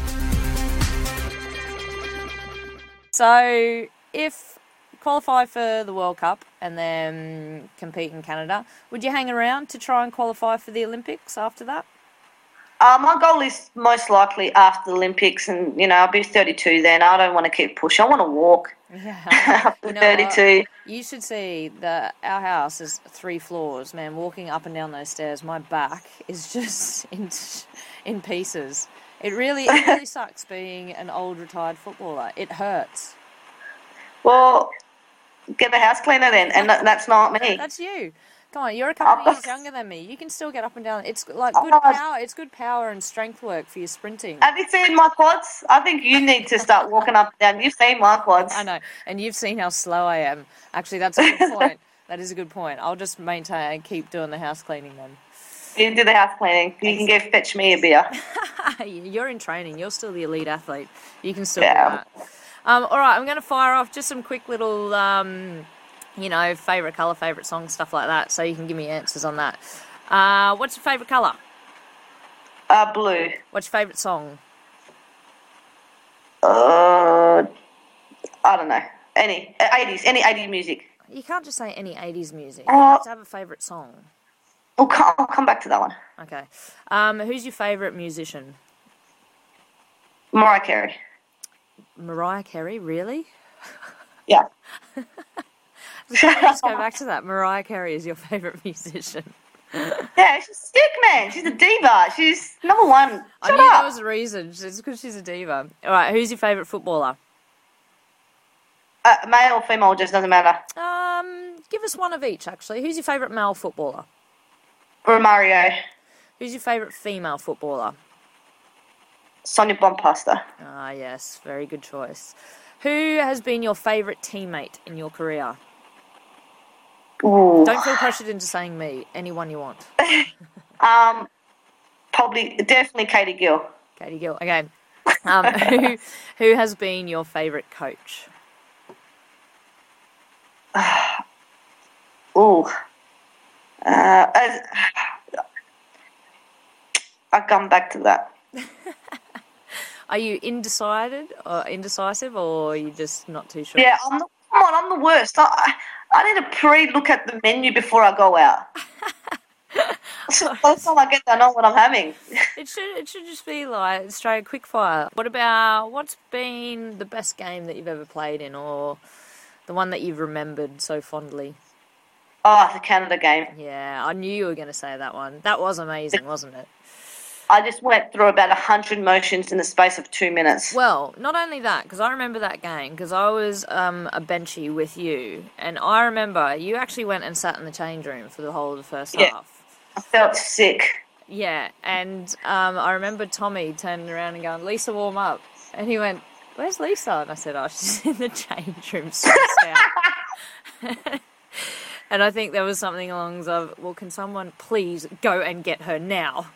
So, if qualify for the World Cup and then compete in Canada, would you hang around to try and qualify for the Olympics after that? Uh, my goal is most likely after the Olympics, and you know I'll be thirty-two then. I don't want to keep pushing. I want to walk. Yeah. After You know thirty-two. what? You should see that our house is three floors, man. Walking up and down those stairs, my back is just in in pieces. It really, it really sucks being an old retired footballer. It hurts. Well, get the house cleaner then, and that, that's not me. That's you. Come on, you're a couple of years younger than me. You can still get up and down. It's like good Oh. power. It's good power and strength work for your sprinting. Have you seen my quads? I think you need to start walking up and down. You've seen my quads. I know, and you've seen how slow I am. Actually, that's a good point. That is a good point. I'll just maintain and keep doing the house cleaning then. You can do the house cleaning. You can go fetch me a beer. You're in training. You're still the elite athlete. You can still Yeah. do that. Um, all right, I'm going to fire off just some quick little, um, you know, favourite colour, favourite song, stuff like that, so you can give me answers on that. Uh, what's your favourite colour? Uh, blue. What's your favourite song? Uh, I don't know. Any eighties, any eighties music. You can't just say any eighties music. Uh, You have to have a favourite song. I'll come, I'll come back to that one. Okay. Um, who's your favourite musician? Mariah Carey. Mariah Carey, really? Yeah. Let's go back to that. Mariah Carey is your favourite musician. Yeah, she's sick, man. She's a diva. She's number one. Shut I knew up. there was a reason. It's because she's a diva. All right, who's your favourite footballer? Uh, male or female, just doesn't matter. Um, give us one of each, actually. Who's your favourite male footballer? Romario. Who's your favourite female footballer? Sonia Bonpasta. Ah, yes, very good choice. Who has been your favourite teammate in your career? Ooh. Don't feel pressured into saying me. Anyone you want. Um, probably, definitely Katie Gill. Katie Gill. Okay. Um, who, who has been your favourite coach? Ooh. Uh, as, I'll come back to that. Are you indecided or indecisive, or are you just not too sure? Yeah, I'm the, come on, I'm the worst. I, I need to pre-look at the menu before I go out. So that's time I get to know what I'm having. It should it should just be like straight quick fire. What about what's been the best game that you've ever played in, or the one that you've remembered so fondly? Oh, the Canada game. Yeah, I knew you were going to say that one. That was amazing, wasn't it? I just went through about a hundred motions in the space of two minutes. Well, not only that, because I remember that game, because I was um, a benchy with you, and I remember you actually went and sat in the change room for the whole of the first Yeah. half. I felt sick. Yeah, and um, I remember Tommy turning around and going, "Lisa, warm up." And he went, "Where's Lisa?" And I said, "Oh, she's in the change room, stressed out." And I think there was something along the lines of, "Well, can someone please go and get her now?"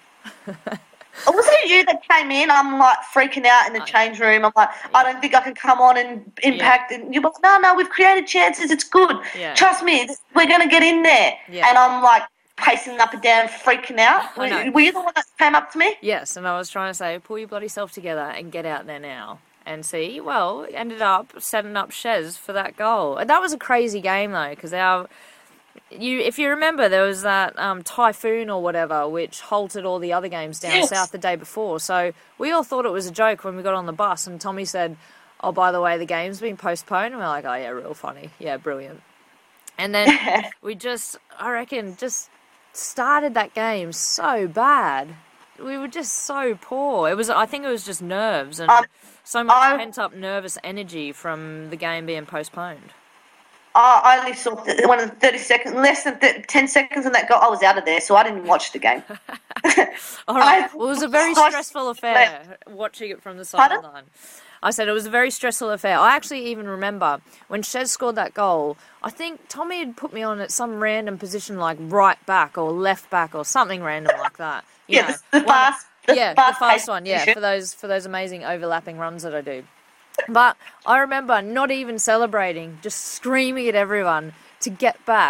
Oh, was it you that came in? I'm like freaking out in the change room. I'm like, I don't think I can come on and impact. And you're like, no, no, we've created chances. It's good. Yeah. Trust me, this- we're going to get in there. Yeah. And I'm like pacing up and down, freaking out. I know. Were, were you the one that came up to me? Yes, and I was trying to say, pull your bloody self together and get out there now. And see, well, ended up setting up Shez for that goal. And that was a crazy game, though, because our... You, if you remember, there was that um, typhoon or whatever which halted all the other games down Yes. south the day before. So we all thought it was a joke when we got on the bus, and Tommy said, "Oh, by the way, the game's been postponed." And we're like, "Oh yeah, real funny, yeah, brilliant." And then we just, I reckon, just started that game so bad. We were just so poor. It was, I think, it was just nerves and Um, so much I- pent up nervous energy from the game being postponed. Oh, I only saw th- one of the thirty seconds, less than th- ten seconds on that goal. I was out of there, so I didn't watch the game. All right. I- Well, it was a very I- stressful affair watching it from the Pardon? sideline. I said it was a very stressful affair. I actually even remember when Shez scored that goal, I think Tommy had put me on at some random position like right back or left back or something random like that. You Yeah, know, the, the one- fast, the yeah, fast the fast paced one, yeah, position. for those for those amazing overlapping runs that I do. But I remember not even celebrating, just screaming at everyone to get back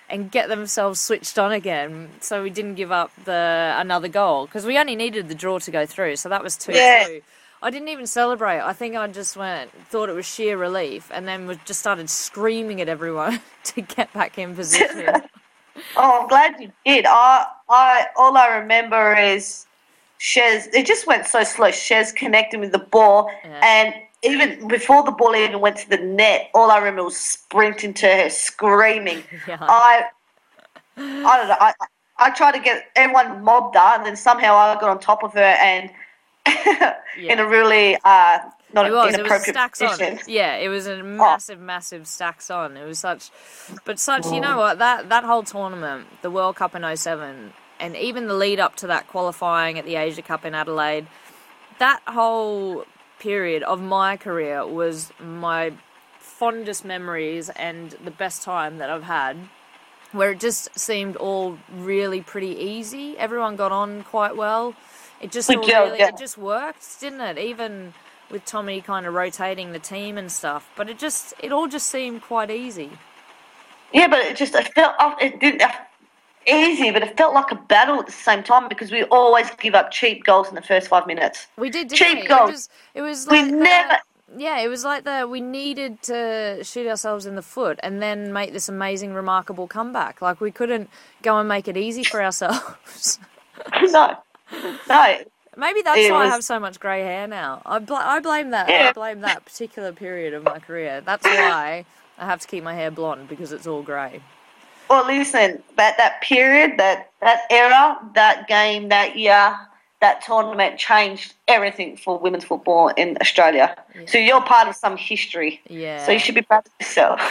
and get themselves switched on again, so we didn't give up the another goal, because we only needed the draw to go through, so that was two two. Yeah. I didn't even celebrate. I think I just went, thought it was sheer relief, and then we just started screaming at everyone to get back in position. Oh, I'm glad you did. I, I, all I remember is Shez. It just went so slow. Shez connecting with the ball, yeah. and even before the ball even went to the net, all I remember was sprinting to her, screaming. Yeah. I, I don't know. I, I tried to get everyone mobbed her, and then somehow I got on top of her and. yeah. In a really uh, not it was, inappropriate it was stacks position. On. Yeah, it was a massive, oh. massive stacks on. It was such, but such. Oh. You know what? That that whole tournament, the World Cup in oh seven, and even the lead up to that qualifying at the Asia Cup in Adelaide, that whole period of my career was my fondest memories and the best time that I've had. Where it just seemed all really pretty easy. Everyone got on quite well. It just all really, yeah. it just worked, didn't it? Even with Tommy kind of rotating the team and stuff, but it just, it all just seemed quite easy. Yeah, but it just, it felt, it didn't easy, but it felt like a battle at the same time because we always give up cheap goals in the first five minutes. We did, didn't cheap we? goals. It was, it was like we the, never. Yeah, it was like the we needed to shoot ourselves in the foot and then make this amazing, remarkable comeback. Like we couldn't go and make it easy for ourselves. no. No. Maybe that's it why was... I have so much grey hair now. I, bl- I blame that. Yeah. I blame that particular period of my career. That's why I have to keep my hair blonde, because it's all grey. Well, listen, that, that period, that, that era, that game, that year, that tournament changed everything for women's football in Australia. Yeah. So you're part of some history. Yeah. So you should be proud of yourself.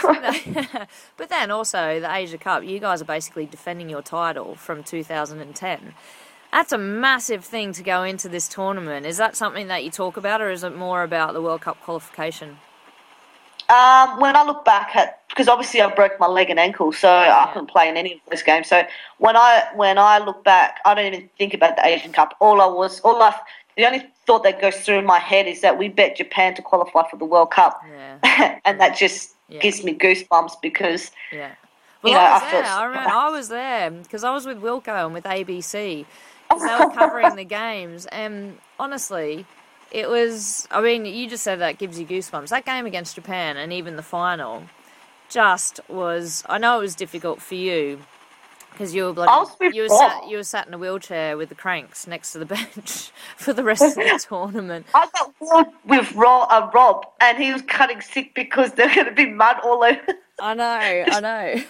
But then also the Asia Cup, you guys are basically defending your title from two thousand ten. That's a massive thing to go into this tournament. Is that something that you talk about, or is it more about the World Cup qualification? Um, when I look back at, because obviously I broke my leg and ankle, so yeah. I couldn't play in any of those games. So when I when I look back, I don't even think about the Asian Cup. All I was, all I, the only thought that goes through my head is that we bet Japan to qualify for the World Cup, yeah. and that just yeah. gives me goosebumps because. Yeah. Well, you know, I was I there. felt, I, remember, I was there because I was with Wilco and with A B C. Because they were covering the games, and honestly, it was, I mean, you just said that gives you goosebumps. That game against Japan, and even the final, just was, I know it was difficult for you, because you were bloody, you were sat, you were sat in a wheelchair with the cranks next to the bench for the rest of the tournament. I got walled with Rob, uh, Rob, and he was cutting sick because there's going to be mud all over. I know, I know.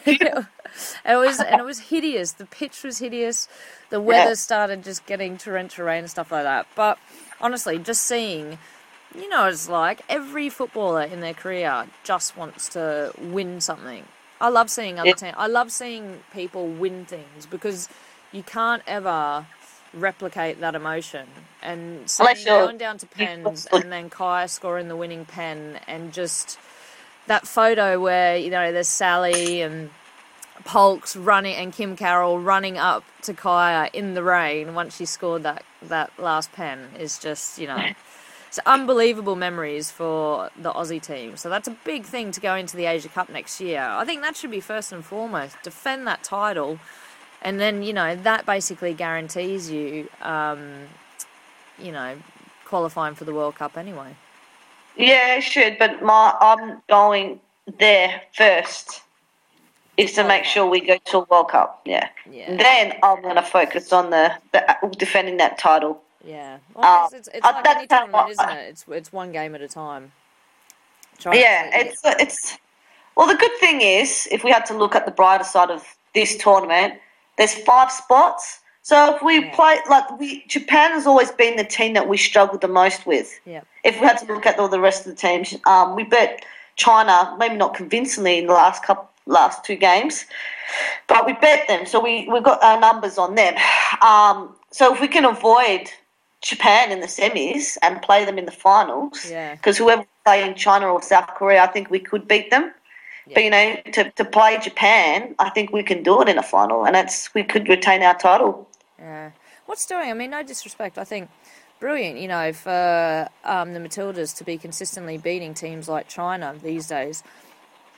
It was, and it was hideous. The pitch was hideous. The weather yeah. started just getting torrential rain and stuff like that. But honestly, just seeing, you know, it's like every footballer in their career just wants to win something. I love seeing other yeah. teams. I love seeing people win things because you can't ever replicate that emotion. And seeing, going down to pens and then Kai scoring the winning pen, and just that photo where, you know, there's Sally and Polks running and Kim Carroll running up to Kaya in the rain once she scored that, that last pen is just, you know, it's unbelievable memories for the Aussie team. So that's a big thing to go into the Asia Cup next year. I think that should be first and foremost, defend that title, and then, you know, that basically guarantees you, um, you know, qualifying for the World Cup anyway. Yeah, it should, but my, I'm going there first. Is to make sure we go to a World Cup, yeah. yeah. Then I'm going to focus on the, the defending that title. Yeah, well, it's, it's, it's uh, like any tournament, isn't it? It's it's one game at a time. Try yeah, it's it. it's. Well, the good thing is, if we had to look at the brighter side of this tournament, there's five spots. So if we yeah. play like we, Japan has always been the team that we struggled the most with. Yeah. If we had to look at all the rest of the teams, um, we bet China, maybe not convincingly in the last couple. last two games, but we bet them, so we, we've got our numbers on them. Um, so if we can avoid Japan in the semis and play them in the finals, because yeah. whoever play in China or South Korea, I think we could beat them. Yeah. But, you know, to, to play Japan, I think we can do it in a final, and that's we could retain our title. Yeah. What's doing? I mean, no disrespect, I think brilliant, you know, for um, the Matildas to be consistently beating teams like China these days.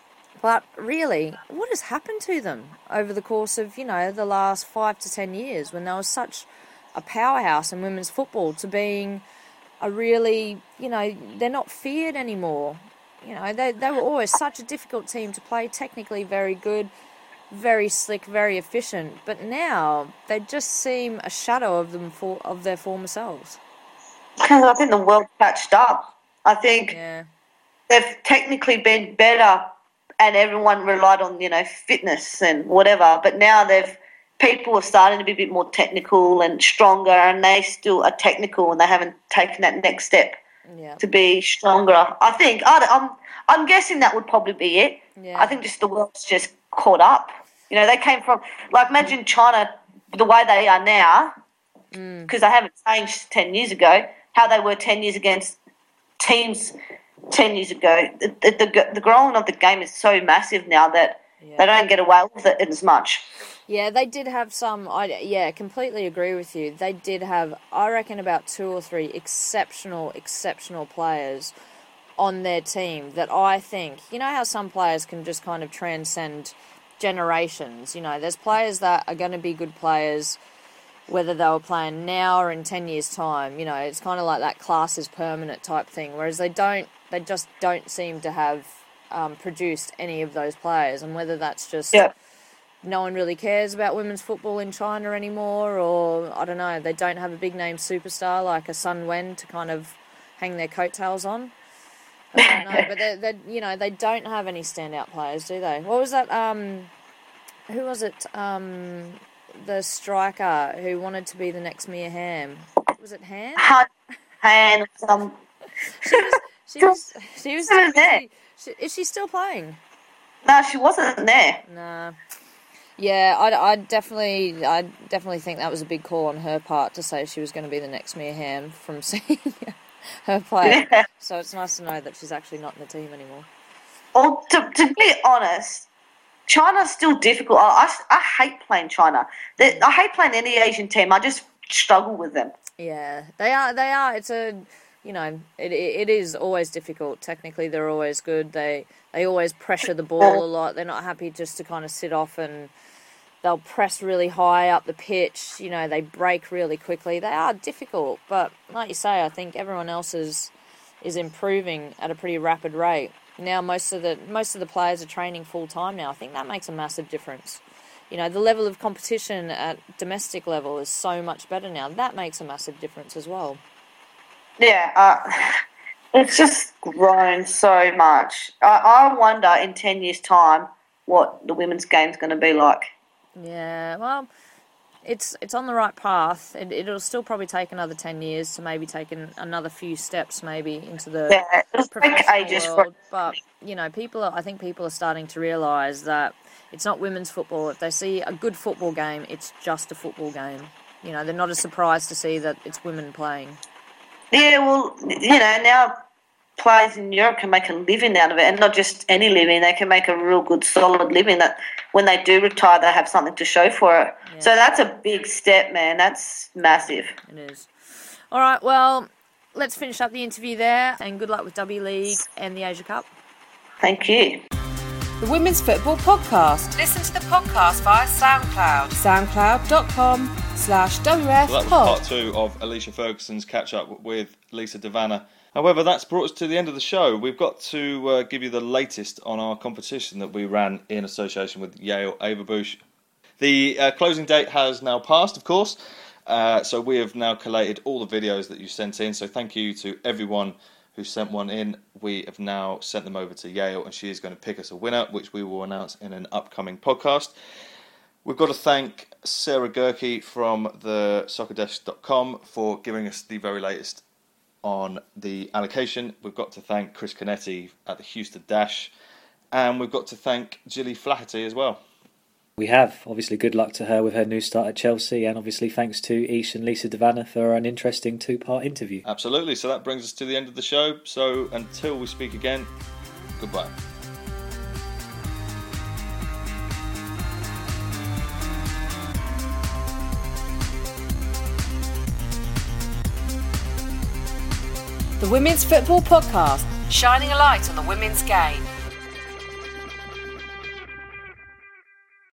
But really, what has happened to them over the course of, you know, the last five to ten years when they were such a powerhouse in women's football to being a really, you know, they're not feared anymore. You know, they they were always such a difficult team to play, technically very good, very slick, very efficient. But now they just seem a shadow of them for, of their former selves. Because I think the world catched up. I think yeah. they've technically been better, and everyone relied on, you know, fitness and whatever. But now they've people are starting to be a bit more technical and stronger, and they still are technical, and they haven't taken that next step yeah. to be stronger. I think I, I'm I'm guessing that would probably be it. Yeah. I think just the world's just caught up. You know, they came from like imagine China the way they are now, because mm. they haven't changed ten years ago. How they were ten years against teams ten years ago. The, the, the growing of the game is so massive now that yeah. they don't get away with it as much. Yeah, they did have some, I, yeah, completely agree with you. They did have, I reckon, about two or three exceptional, exceptional players on their team that I think, you know how some players can just kind of transcend generations? You know, there's players that are going to be good players whether they were playing now or in ten years' time. You know, it's kind of like that class is permanent type thing, whereas they don't, they just don't seem to have um, produced any of those players. And whether that's just yeah. no one really cares about women's football in China anymore, or I don't know, they don't have a big name superstar like a Sun Wen to kind of hang their coattails on. I don't know, but they, they, you know, they don't have any standout players, do they? What was that? Um, who was it? Um, the striker who wanted to be the next Mia Hamm. Was it Han? Han. Han. Um. She was. She was. She was. She, she, she, is she still playing? No, she wasn't there. No. Yeah, I, I definitely, I definitely think that was a big call on her part to say she was going to be the next Mia Hamm from seeing her play. Yeah. So it's nice to know that she's actually not in the team anymore. Well, to, to be honest, China's still difficult. I, I, I hate playing China. They, I hate playing any Asian team. I just struggle with them. Yeah, they are. They are. It's a, you know, it it is always difficult. Technically, they're always good. They they always pressure the ball a lot. They're not happy just to kind of sit off, and they'll press really high up the pitch. You know, they break really quickly. They are difficult, but like you say, I think everyone else is is improving at a pretty rapid rate. Now most of the most of the players are training full time now. I think that makes a massive difference. You know, the level of competition at domestic level is so much better now. That makes a massive difference as well. Yeah, uh, it's just grown so much. I, I wonder in ten years' time what the women's game's going to be like. Yeah, well, it's it's on the right path. It, it'll still probably take another ten years to maybe take an, another few steps maybe into the yeah, it'll professional take ages world. For... But, you know, people are, I think people are starting to realise that it's not women's football. If they see a good football game, it's just a football game. You know, they're not as surprised to see that it's women playing. Yeah, well, you know, now players in Europe can make a living out of it, and not just any living. They can make a real good, solid living that when they do retire, they have something to show for it. Yeah. So that's a big step, man. That's massive. It is. All right, well, let's finish up the interview there, and good luck with W League and the Asia Cup. Thank you. The Women's Football Podcast. Listen to the podcast via SoundCloud. SoundCloud.com slash WF Well, that was part two of Alicia Ferguson's catch-up with Lisa De Vanna. However, that's brought us to the end of the show. We've got to uh, give you the latest on our competition that we ran in association with Yale Averbuch. The uh, closing date has now passed, of course, uh, so we have now collated all the videos that you sent in, so thank you to everyone who sent one in. We have now sent them over to Yale, and she is going to pick us a winner, which we will announce in an upcoming podcast. We've got to thank Sarah Gerke from the soccer desk dot com for giving us the very latest on the allocation. We've got to thank Chris Canetti at the Houston Dash, and we've got to thank Gilly Flaherty as well. We have. Obviously, good luck to her with her new start at Chelsea, and obviously thanks to Ish and Lisa De Vanna for an interesting two-part interview. Absolutely. So that brings us to the end of the show. So until we speak again, goodbye. The Women's Football Podcast, shining a light on the women's game.